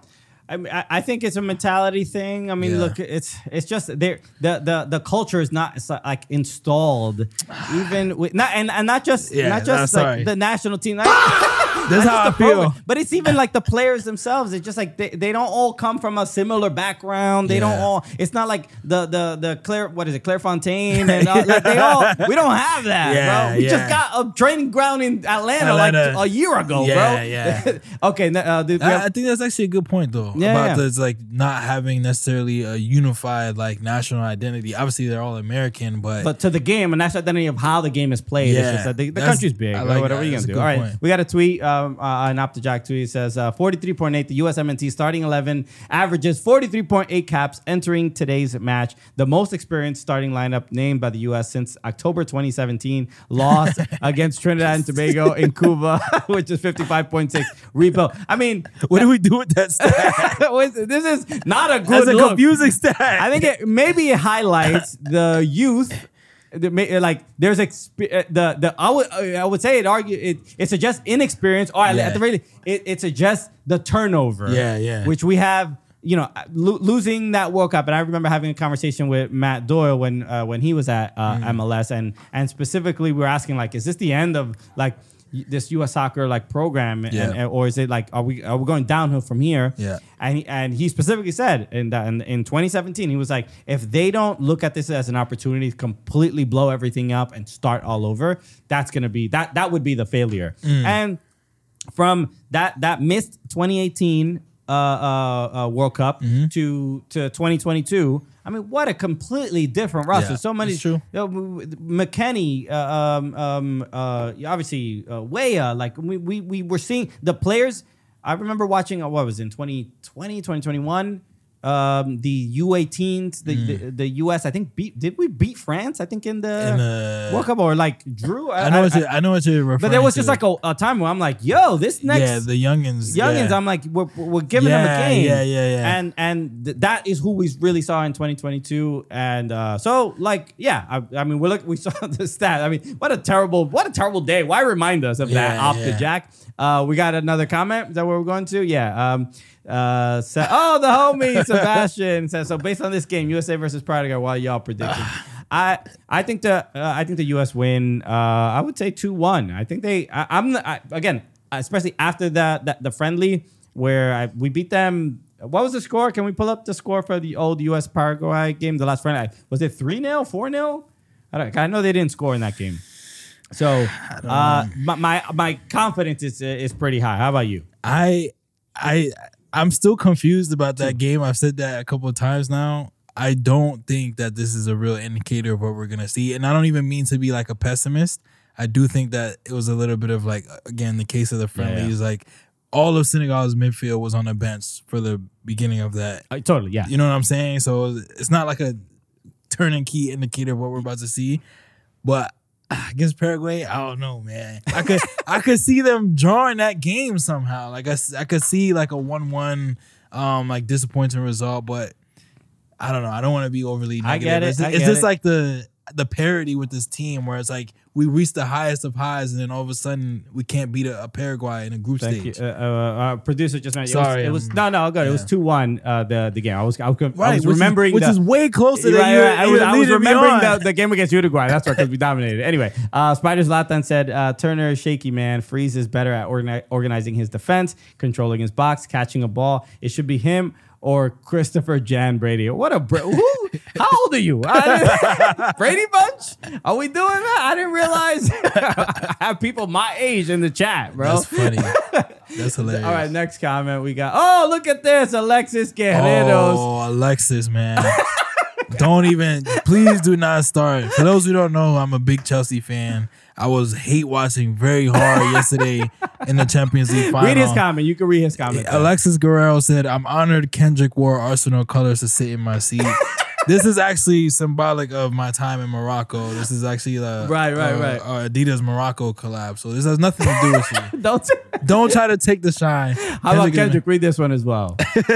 S1: I think it's a mentality thing. I mean, look, it's just the culture is not like installed, even with not just like the national team.
S2: That's how I feel.
S1: But it's even like the players themselves. It's just like they don't all come from a similar background. They don't all. It's not like the Clairefontaine and we don't have that, bro. We just got a training ground in Atlanta. Like a year ago, bro.
S2: Yeah.
S1: Okay,
S2: I think that's actually a good point though. This like not having necessarily a unified like national identity. Obviously, they're all American, but
S1: to the game, a national identity of how the game is played. It's just that the country's big. Whatever you gonna do. All right, point. We got a tweet. An Optajack tweet says 43.8. The USMNT starting 11 averages 43.8 caps entering today's match. The most experienced starting lineup named by the US since October 2017. Lost against Trinidad and Tobago in Cuba, which is 55.6. Rebuild. I mean,
S2: what do we do with that stat?
S1: This is not a good
S2: look.
S1: Confusing
S2: stat.
S1: I think it highlights the youth. Like there's I would say it suggests inexperience, or at the very it suggests the turnover. Which we have. Losing that World Cup, and I remember having a conversation with Matt Doyle when he was at MLS, and specifically we were asking like, is this the end of like? this U.S. soccer like program, or is it like are we going downhill from here?
S2: Yeah.
S1: And he specifically said in 2017, he was like, if they don't look at this as an opportunity to completely blow everything up and start all over, that's gonna be that would be the failure. And from that missed 2018 World Cup to 2022. I mean, what a completely different roster.
S2: Yeah,
S1: so many.
S2: it's true.
S1: McKennie, obviously Weah. Like we were seeing the players. I remember watching what was in 2020, 2021. The U18s, the US, I think did we beat France? I think in the World Cup or like drew.
S2: I know what you're referring to.
S1: But there was just like a time where I'm like, yo, this next
S2: the youngins.
S1: I'm like, we're giving them a game.
S2: Yeah.
S1: And that is who we really saw in 2022. And so like, I mean, we saw the stat. I mean, what a terrible day. Why remind us of that off the jack? We got another comment. Is that where we're going to? Yeah. The homie Sebastian says, so based on this game, USA versus Paraguay, what are y'all predicting? I think the US win. I would say 2-1. I think again, especially after the friendly where we beat them. What was the score? Can we pull up the score for the old US Paraguay game? The last friendly, was it 3-0, 4-0? I know they didn't score in that game. So my confidence is pretty high. How about you?
S2: I'm still confused about that game. I've said that a couple of times now. I don't think that this is a real indicator of what we're going to see. And I don't even mean to be like a pessimist. I do think that it was a little bit of like, again, the case of the friendlies, like all of Senegal's midfield was on the bench for the beginning of that.
S1: Totally, yeah.
S2: You know what I'm saying? So it's not like a turning key indicator of what we're about to see. But against Paraguay, I don't know, man. I could see them drawing that game somehow. Like I could see like a 1-1 like disappointing result, but I don't know. I don't want to be overly negative.
S1: I get it.
S2: It's just like the parity with this team where it's like we reached the highest of highs and then all of a sudden we can't beat a Paraguay in a group stage.
S1: Producer just mentioned
S2: sorry.
S1: It was good. Yeah. It was 2-1 the game. I was remembering
S2: which is way closer than you.
S1: I was remembering the game against Uruguay. That's right, because we dominated. Anyway, Spider Zlatan said Turner is shaky, man. Freeze is better at organizing his defense, controlling his box, catching a ball. It should be him or Christopher Jan Brady. What a how old are you? Brady Bunch? Are we doing that? I didn't realize I have people my age in the chat, bro.
S2: That's funny. That's hilarious.
S1: All right, next comment we got. Oh, look at this. Alexis Guerreros.
S2: Oh, Alexis, man. Please do not start. For those who don't know, I'm a big Chelsea fan. I was hate watching very hard yesterday in the Champions League final.
S1: Read his comment. You can read his comment.
S2: Alexis Guerrero said, I'm honored Kendrick wore Arsenal colors to sit in my seat. This is actually symbolic of my time in Morocco. This is actually
S1: right.
S2: Adidas Morocco collab. So this has nothing to do with you. Don't try to take the shine.
S1: How about Kendrick? Read this one as well.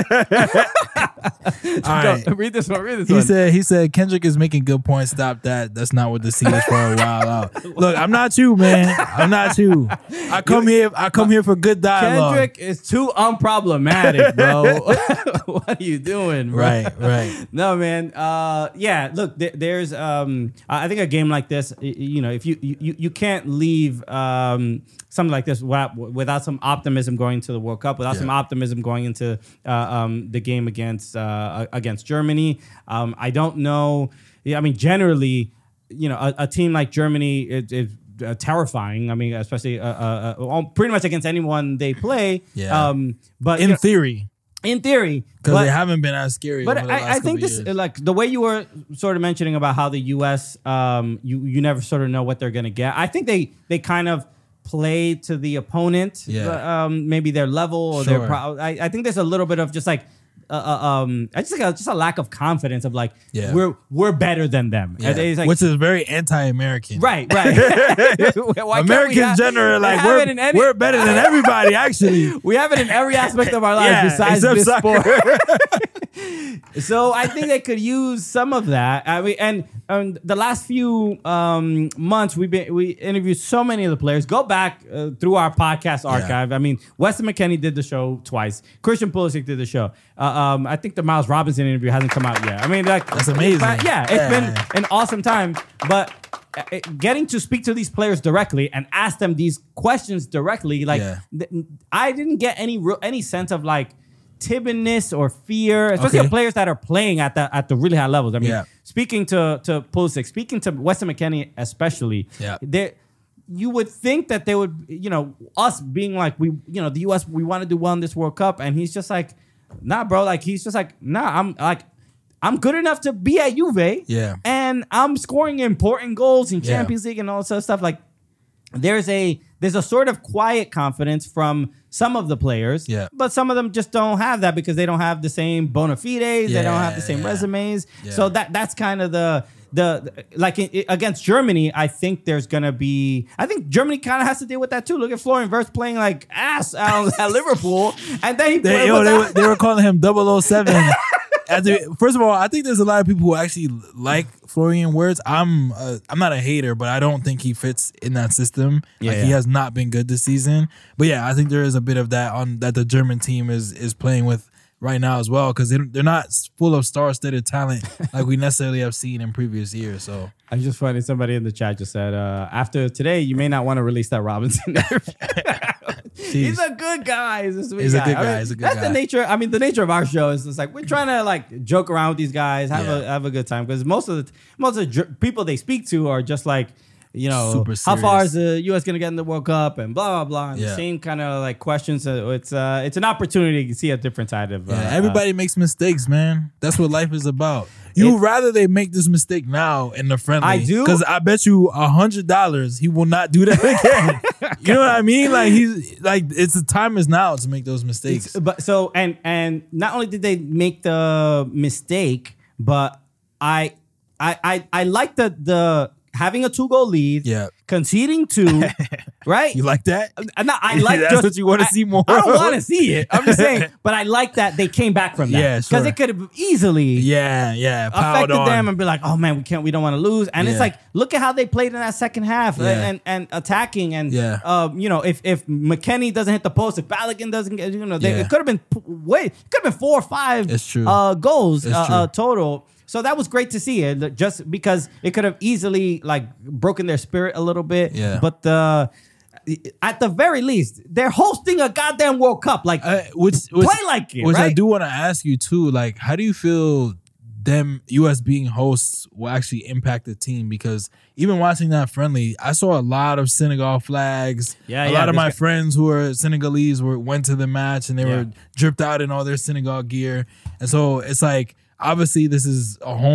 S2: Right.
S1: Read this one.
S2: He said Kendrick is making good points. Stop that. That's not what the scene is for a while out. Look, I'm not you, man. I'm not you. I come here for good dialogue.
S1: Kendrick is too unproblematic, bro. What are you doing, bro?
S2: Right.
S1: No, man. Look, there's I think a game like this, if you can't leave something like this without some optimism going to the World Cup, without some optimism going into the game against Germany. I don't know. Yeah, I mean, generally, a team like Germany is terrifying. I mean, especially pretty much against anyone they play.
S2: Yeah.
S1: But
S2: in theory,
S1: because
S2: they haven't been as scary.
S1: But I think this, like the way you were sort of mentioning about how the U.S. You never sort of know what they're gonna get. I think they kind of play to the opponent, maybe their level or their. I think there's a little bit of just like. Just a lack of confidence of like we're better than them, like,
S2: which is very anti-American,
S1: right?
S2: Americans generally like we're better than everybody. Actually,
S1: we have it in every aspect of our lives besides this sport. So I think they could use some of that. I mean, and the last few months we interviewed so many of the players. Go back through our podcast archive. I mean, Weston McKennie did the show twice. Christian Pulisic did the show. I think the Miles Robinson interview hasn't come out yet. I mean, like
S2: that's amazing.
S1: It's been an awesome time. But getting to speak to these players directly and ask them these questions directly, like I didn't get any sense of like timidness or fear, especially of players that are playing at the really high levels. I mean, speaking to Pulisic, speaking to Weston McKennie especially, you would think that they would, us being like, the U.S., we want to do well in this World Cup, and he's just like, nah, bro. Like, he's just like, nah, I'm good enough to be at Juve.
S2: Yeah.
S1: And I'm scoring important goals in Champions League and all this other stuff. Like, there's a sort of quiet confidence from some of the players. Yeah. But some of them just don't have that because they don't have the same bona fides. They don't have the same resumes. Yeah. So that's kind of against Germany, I think Germany kind of has to deal with that too. Look at Florian Wirtz playing like ass at Liverpool. And then they
S2: were calling him 007. First of all, I think there's a lot of people who actually like Florian Wirtz. I'm not a hater, but I don't think he fits in that system. He has not been good this season. But yeah, I think there is a bit of that that the German team is playing with right now as well, because they're not full of star-studded talent like we necessarily have seen in previous years. So
S1: I just finding somebody in the chat just said, after today, you may not want to release that Robinson interview. He's a good guy. He's a good guy. That's the nature. I mean, the nature of our show is just like we're trying to like joke around with these guys, have a good time, because most of the people they speak to are just like, how far is the U.S. going to get in the World Cup and blah, blah, blah. And the same kind of like questions. So it's an opportunity to see a different side of
S2: everybody makes mistakes, man. That's what life is about. You rather they make this mistake now in the friendly.
S1: I do.
S2: Because I bet you $100 he will not do that again. You know what I mean? Like he's like, the time is now to make those mistakes.
S1: And not only did they make the mistake, but I like the having a 2-goal lead, conceding 2, right?
S2: You like that?
S1: No, I like
S2: that's what you want to see more.
S1: I don't want to see it. I'm just saying, but I like that they came back from that.
S2: Yeah,
S1: because it could have easily affected them and be like, oh man, we don't want to lose. And it's like, look at how they played in that second half and attacking and if McKennie doesn't hit the post, if Balogun doesn't get, it could have been 4 or 5 goals total. So that was great to see it, just because it could have easily like broken their spirit a little bit. Yeah. But at the very least, they're hosting a goddamn World Cup. Like, play like it.
S2: Which
S1: right?
S2: I do want to ask you too. Like, how do you feel them U.S. being hosts will actually impact the team? Because even watching that friendly, I saw a lot of Senegal flags. A lot of my friends who are Senegalese went to the match and they were dripped out in all their Senegal gear, and so it's like, obviously, this is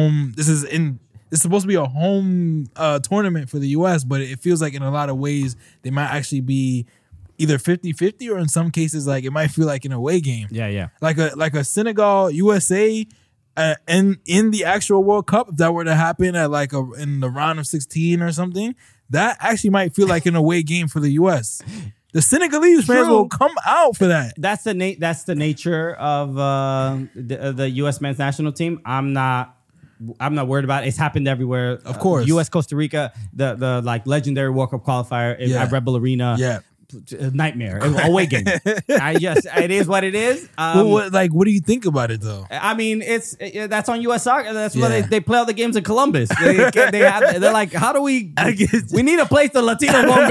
S2: supposed to be a home tournament for the U.S., but it feels like in a lot of ways they might actually be either 50-50 or in some cases like it might feel like an away game.
S1: Yeah.
S2: Like a Senegal USA in the actual World Cup, if that were to happen at in the round of 16 or something, that actually might feel like an away game for the U.S. The Senegalese fans will come out for that.
S1: That's the nature of the U.S. men's national team. I'm not worried about it. It's happened everywhere.
S2: Of course.
S1: U.S. Costa Rica, the like legendary World Cup qualifier at Red Bull Arena. Yeah. Nightmare. Away game. It is what it is.
S2: What do you think about it though?
S1: I mean, that's on U.S. Soccer. That's why they play all the games in Columbus. They're like, how do we need a place the Latinos won't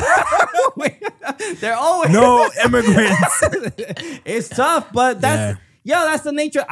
S1: go. They're always
S2: no immigrants.
S1: It's tough, but that's the nature.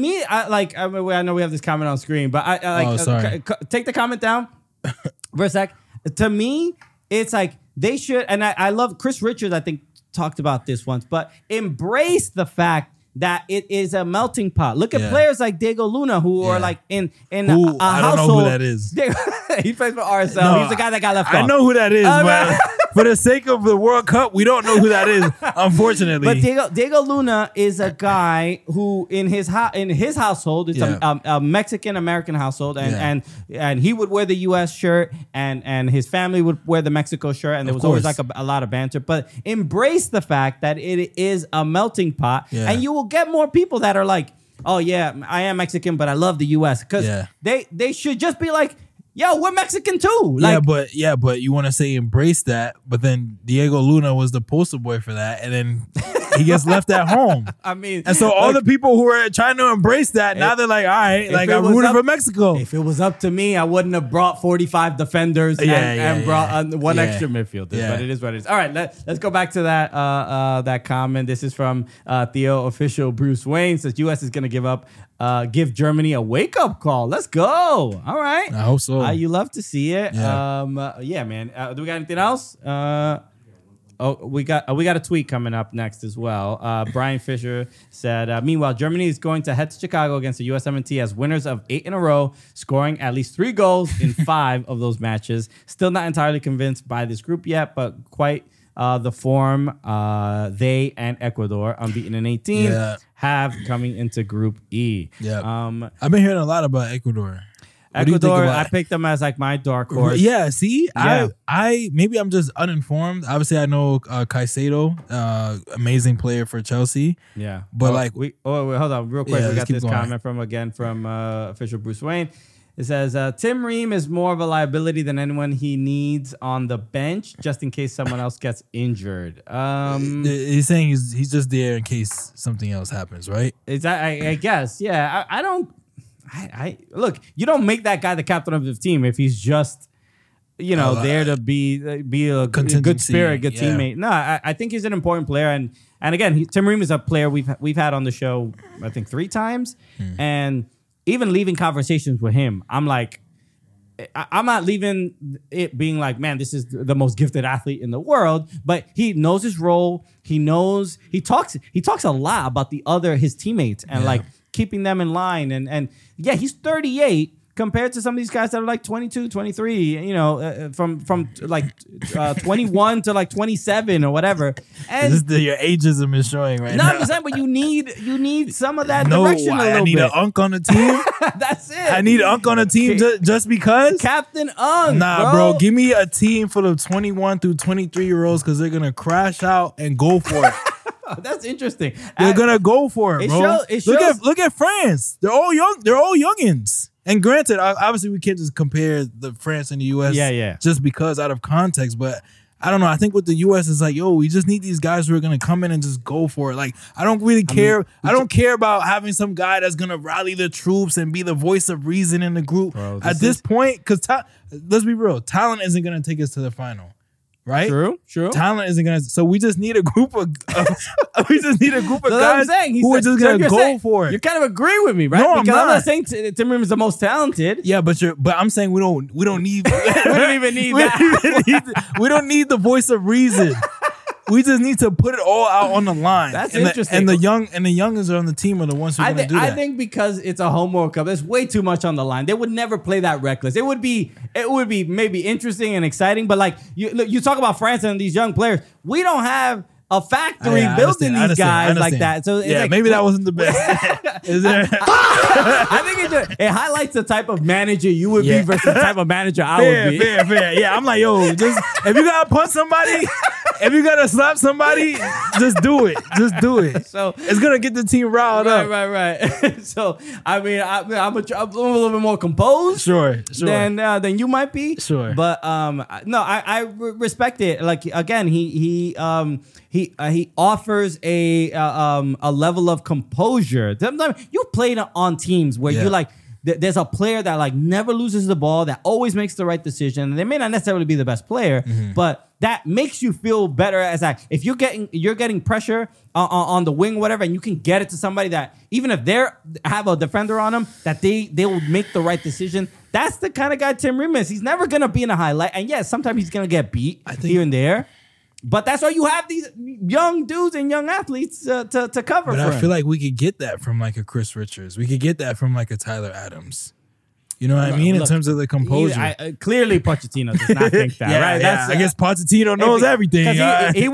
S1: I know we have this comment on screen, but take the comment down for a sec. To me, it's like, they should, and I love Chris Richards, I think, talked about this once, but embrace the fact that it is a melting pot. Look at players like Diego Luna who are like in a household. I don't know
S2: who that is.
S1: He plays for RSL. No, he's the guy that got left off.
S2: I know who that is, but for the sake of the World Cup, we don't know who that is, unfortunately.
S1: But Diego Luna is a guy who in his household, it's a Mexican American household, and he would wear the U.S. shirt, and his family would wear the Mexico shirt, and there was always like a lot of banter. But embrace the fact that it is a melting pot, and you will get more people that are like, oh yeah, I am Mexican, but I love the U.S. because they should just be like, yo, we're Mexican too. Like,
S2: but you want to say embrace that, but then Diego Luna was the poster boy for that, and then he gets left at home.
S1: I mean,
S2: and so all the people who are trying to embrace that, now they're like, all right, like I'm rooting for Mexico.
S1: If it was up to me, I wouldn't have brought 45 defenders and brought one extra midfielder. But it is what it is. All right, let's go back to that comment. This is from Theo official Bruce Wayne. Says U.S. is going to give Germany a wake-up call. Let's go. All right.
S2: I hope so.
S1: You love to see it.
S2: Yeah,
S1: man. Do we got anything else? We got a tweet coming up next as well. Brian Fisher said, meanwhile, Germany is going to head to Chicago against the USMNT as winners of 8 in a row, scoring at least 3 goals in 5 of those matches. Still not entirely convinced by this group yet, but quite the form they and Ecuador, unbeaten in 18, have coming into Group E.
S2: Yeah. I've been hearing a lot about Ecuador.
S1: Ecuador, I picked them as like my dark horse.
S2: Yeah, see, I maybe I'm just uninformed. Obviously, I know Caicedo, amazing player for Chelsea.
S1: Yeah,
S2: but
S1: wait, hold on, real quick. We got this comment from official Bruce Wayne. It says Tim Ream is more of a liability than anyone he needs on the bench, just in case someone else gets injured.
S2: He's saying he's just there in case something else happens, right?
S1: Is that I guess? Yeah, I don't. I look, you don't make that guy the captain of the team if he's just, there to be a good spirit, good teammate. No, I think he's an important player, and again, Tim Ream is a player we've had on the show, I think 3 times, and even leaving conversations with him, I'm like, I'm not leaving it being like, man, this is the most gifted athlete in the world, but he knows his role. He talks a lot about his teammates and like keeping them in line. And yeah, he's 38 compared to some of these guys that are like 22, 23, from like 21 to like 27 or whatever. And
S2: your ageism is showing right now.
S1: No, I'm saying, but you need some of that direction a little bit.
S2: I need an Unk on the team.
S1: That's it.
S2: I need Unk on the team just because.
S1: Captain Unk,
S2: Nah, bro. Give me a team full of 21 through 23-year-olds because they're going to crash out and go for it.
S1: That's interesting.
S2: They're going to go for it, bro. Look at France. They're all young. They're all youngins. And granted, obviously we can't just compare the France and the U.S. just because out of context, but I don't know. I think with the U.S. it's like, we just need these guys who are going to come in and just go for it. Like, I don't really care. I don't care about having some guy that's going to rally the troops and be the voice of reason in the group. Bro, at this point, because let's be real, talent isn't going to take us to the final. Right?
S1: True.
S2: Talent isn't gonna. So we just need a group of guys who are just gonna go for it.
S1: You kind of agree with me, right?
S2: No,
S1: because
S2: I'm not
S1: saying Tim Ream is the most talented.
S2: Yeah, but I'm saying we don't need.
S1: we don't even need that.
S2: We don't need the voice of reason. We just need to put it all out on the line.
S1: That's interesting.
S2: And the youngins are on the team are the ones who are going to do that.
S1: I think because it's a home World Cup, there's way too much on the line. They would never play that reckless. It would be maybe interesting and exciting, but like you talk about France and these young players, we don't have a factory building these guys like that. So
S2: yeah, maybe that wasn't the best. Is there?
S1: I think it highlights the type of manager you would be versus the type of manager I would be.
S2: Fair. Yeah, I'm like, just if you gotta punch somebody, if you gotta slap somebody, just do it. Just do it. So it's gonna get the team riled up.
S1: Right. So I mean, I'm a little bit more composed.
S2: Sure.
S1: Than you might be.
S2: Sure.
S1: But no, I respect it. Like again, he offers a level of composure. Sometimes you've played on teams where you're like, there's a player that like never loses the ball, that always makes the right decision. They may not necessarily be the best player, but that makes you feel better as like if you're getting pressure on the wing, whatever, and you can get it to somebody that even if they have a defender on them, that they will make the right decision. That's the kind of guy Tim Ream is. He's never gonna be in a highlight, and yes, sometimes he's gonna get beat here and there. But that's why you have these young dudes and young athletes to cover.
S2: But I feel like we could get that from like a Chris Richards. We could get that from like a Tyler Adams. You know what I mean? In terms of the composure.
S1: Clearly, Pochettino does not think that, right?
S2: Yeah. I guess Pochettino knows everything.
S1: He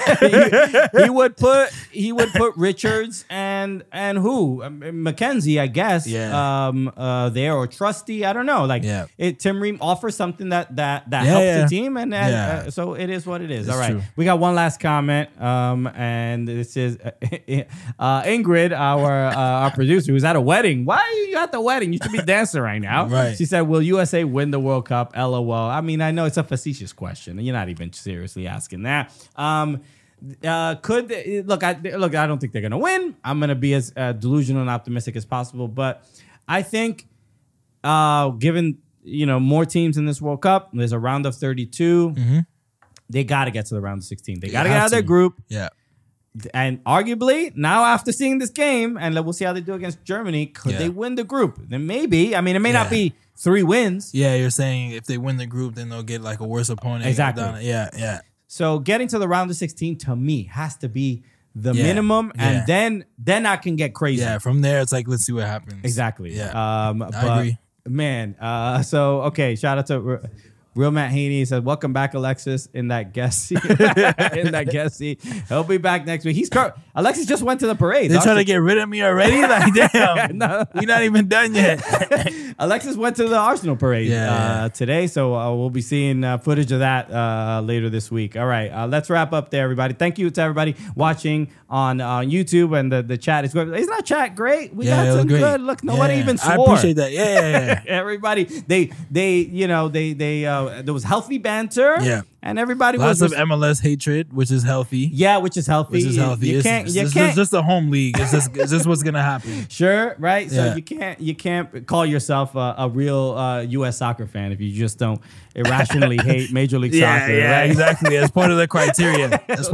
S1: would put Richards and who? McKenzie, I guess.
S2: Yeah.
S1: There or Trusty. I don't know. Like Tim Ream offers something that helps the team, and so it is what it is. All right. True. We got one last comment, and this is Ingrid, our producer, who's at a wedding. Why are you at the wedding? You should be dancing right now.
S2: Right.
S1: She said, will USA win the World Cup? LOL. I mean, I know it's a facetious question. You're not even seriously asking that. Could they, look? I don't think they're gonna win. I'm gonna be as delusional and optimistic as possible, but I think, given more teams in this World Cup, there's a round of 32. Mm-hmm. They got to get to the round of 16. They got to get out of their group.
S2: Yeah.
S1: And arguably, now after seeing this game, and we'll see how they do against Germany, could they win the group? Then maybe. I mean, it may not be 3 wins.
S2: Yeah, you're saying if they win the group, then they'll get like a worse opponent.
S1: Exactly.
S2: Yeah.
S1: So getting to the round of 16 to me has to be the minimum, and then I can get crazy.
S2: Yeah, from there it's like, let's see what happens.
S1: Exactly.
S2: Yeah,
S1: I agree. Man, so okay, shout out to Real Matt Haney. Said, "Welcome back, Alexis, in that guest seat." In that guest seat, he'll be back next week. Alexis just went to the parade.
S2: They're trying to get rid of me already. Like, damn, we're not even done yet.
S1: Alexis went to the Arsenal parade today, so we'll be seeing footage of that later this week. All right, let's wrap up there, everybody. Thank you to everybody watching on YouTube, and the chat is great. Isn't that chat great? We got some good. Look, nobody even swore.
S2: I appreciate that. Yeah.
S1: Everybody, they there was healthy banter.
S2: Yeah.
S1: And everybody
S2: lots of MLS hatred, which is healthy.
S1: Yeah, which is healthy.
S2: It's just a home league. It's just what's gonna happen.
S1: Sure, right? So you can't call yourself a real U.S. soccer fan if you just don't irrationally hate Major League Soccer.
S2: Yeah,
S1: right?
S2: Exactly. That's part of the criteria.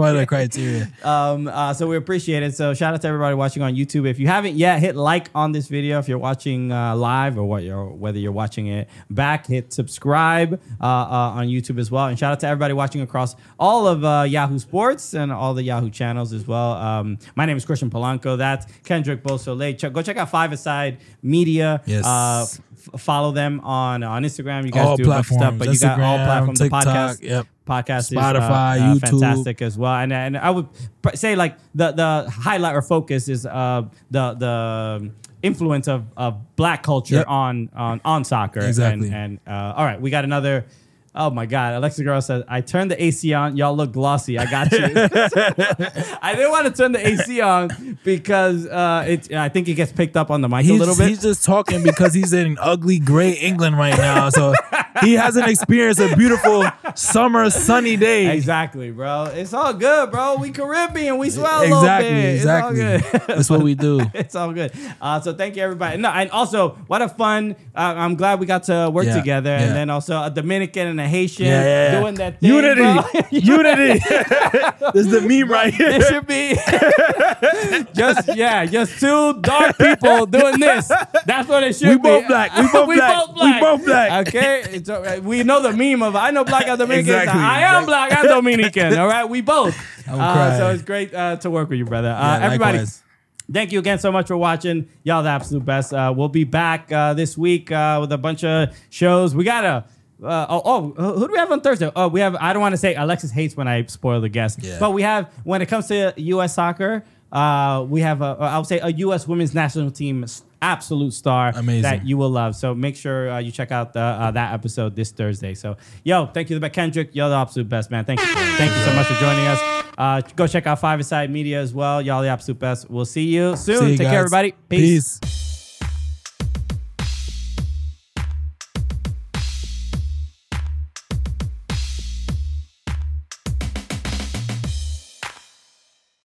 S1: So we appreciate it. So shout out to everybody watching on YouTube. If you haven't yet, hit like on this video. If you're watching live or whether you're watching it back, hit subscribe on YouTube as well. And shout out to everybody watching across all of Yahoo Sports and all the Yahoo channels as well. My name is Christian Polanco. That's Kendrick Beausoleil. Go check out Five Aside Media.
S2: Yes.
S1: Follow them on Instagram. You guys
S2: all
S1: do a bunch of stuff, but
S2: Instagram,
S1: you got all platforms.
S2: TikTok,
S1: the podcast,
S2: yep.
S1: Podcast
S2: Spotify,
S1: is
S2: YouTube,
S1: fantastic as well. And I would say like the highlight or focus is the influence of Black culture on soccer.
S2: Exactly.
S1: And all right, we got another. Oh my God. Alexa Girl says, I turned the AC on. Y'all look glossy. I got you. I didn't want to turn the AC on because I think it gets picked up on the mic a little bit.
S2: He's just talking because he's in ugly gray England right now. So he hasn't experienced a beautiful summer sunny day.
S1: Exactly, bro. It's all good, bro. We Caribbean. We swell a little bit.
S2: Exactly.
S1: It's all good.
S2: That's what we do.
S1: It's all good. So thank you, everybody. No, and also, what a fun. I'm glad we got to work together. And then also a Dominican and a Haitian doing that thing.
S2: Unity. This is the meme right here.
S1: It should be just 2 dark people doing this. That's what it should be.
S2: We both black. We both black.
S1: Okay, it's all right. We know the meme of I know black and Dominican.
S2: Exactly.
S1: I am black and Dominican. All right, we both. So it's great to work with you, brother. Everybody.
S2: Likewise.
S1: Thank you again so much for watching. Y'all the absolute best. We'll be back this week with a bunch of shows. We got who do we have on Thursday? Oh, we have. I don't want to say Alexis hates when I spoil the guest, but we have when it comes to U.S. soccer, we have I would say a U.S. women's national team absolute star that you will love. So make sure you check out that episode this Thursday. So thank you, Kendrick. You're the absolute best, man. Thank you so much for joining us. Go check out Five Aside Media as well. Y'all the absolute best. We'll see you soon. Take care, everybody. Peace.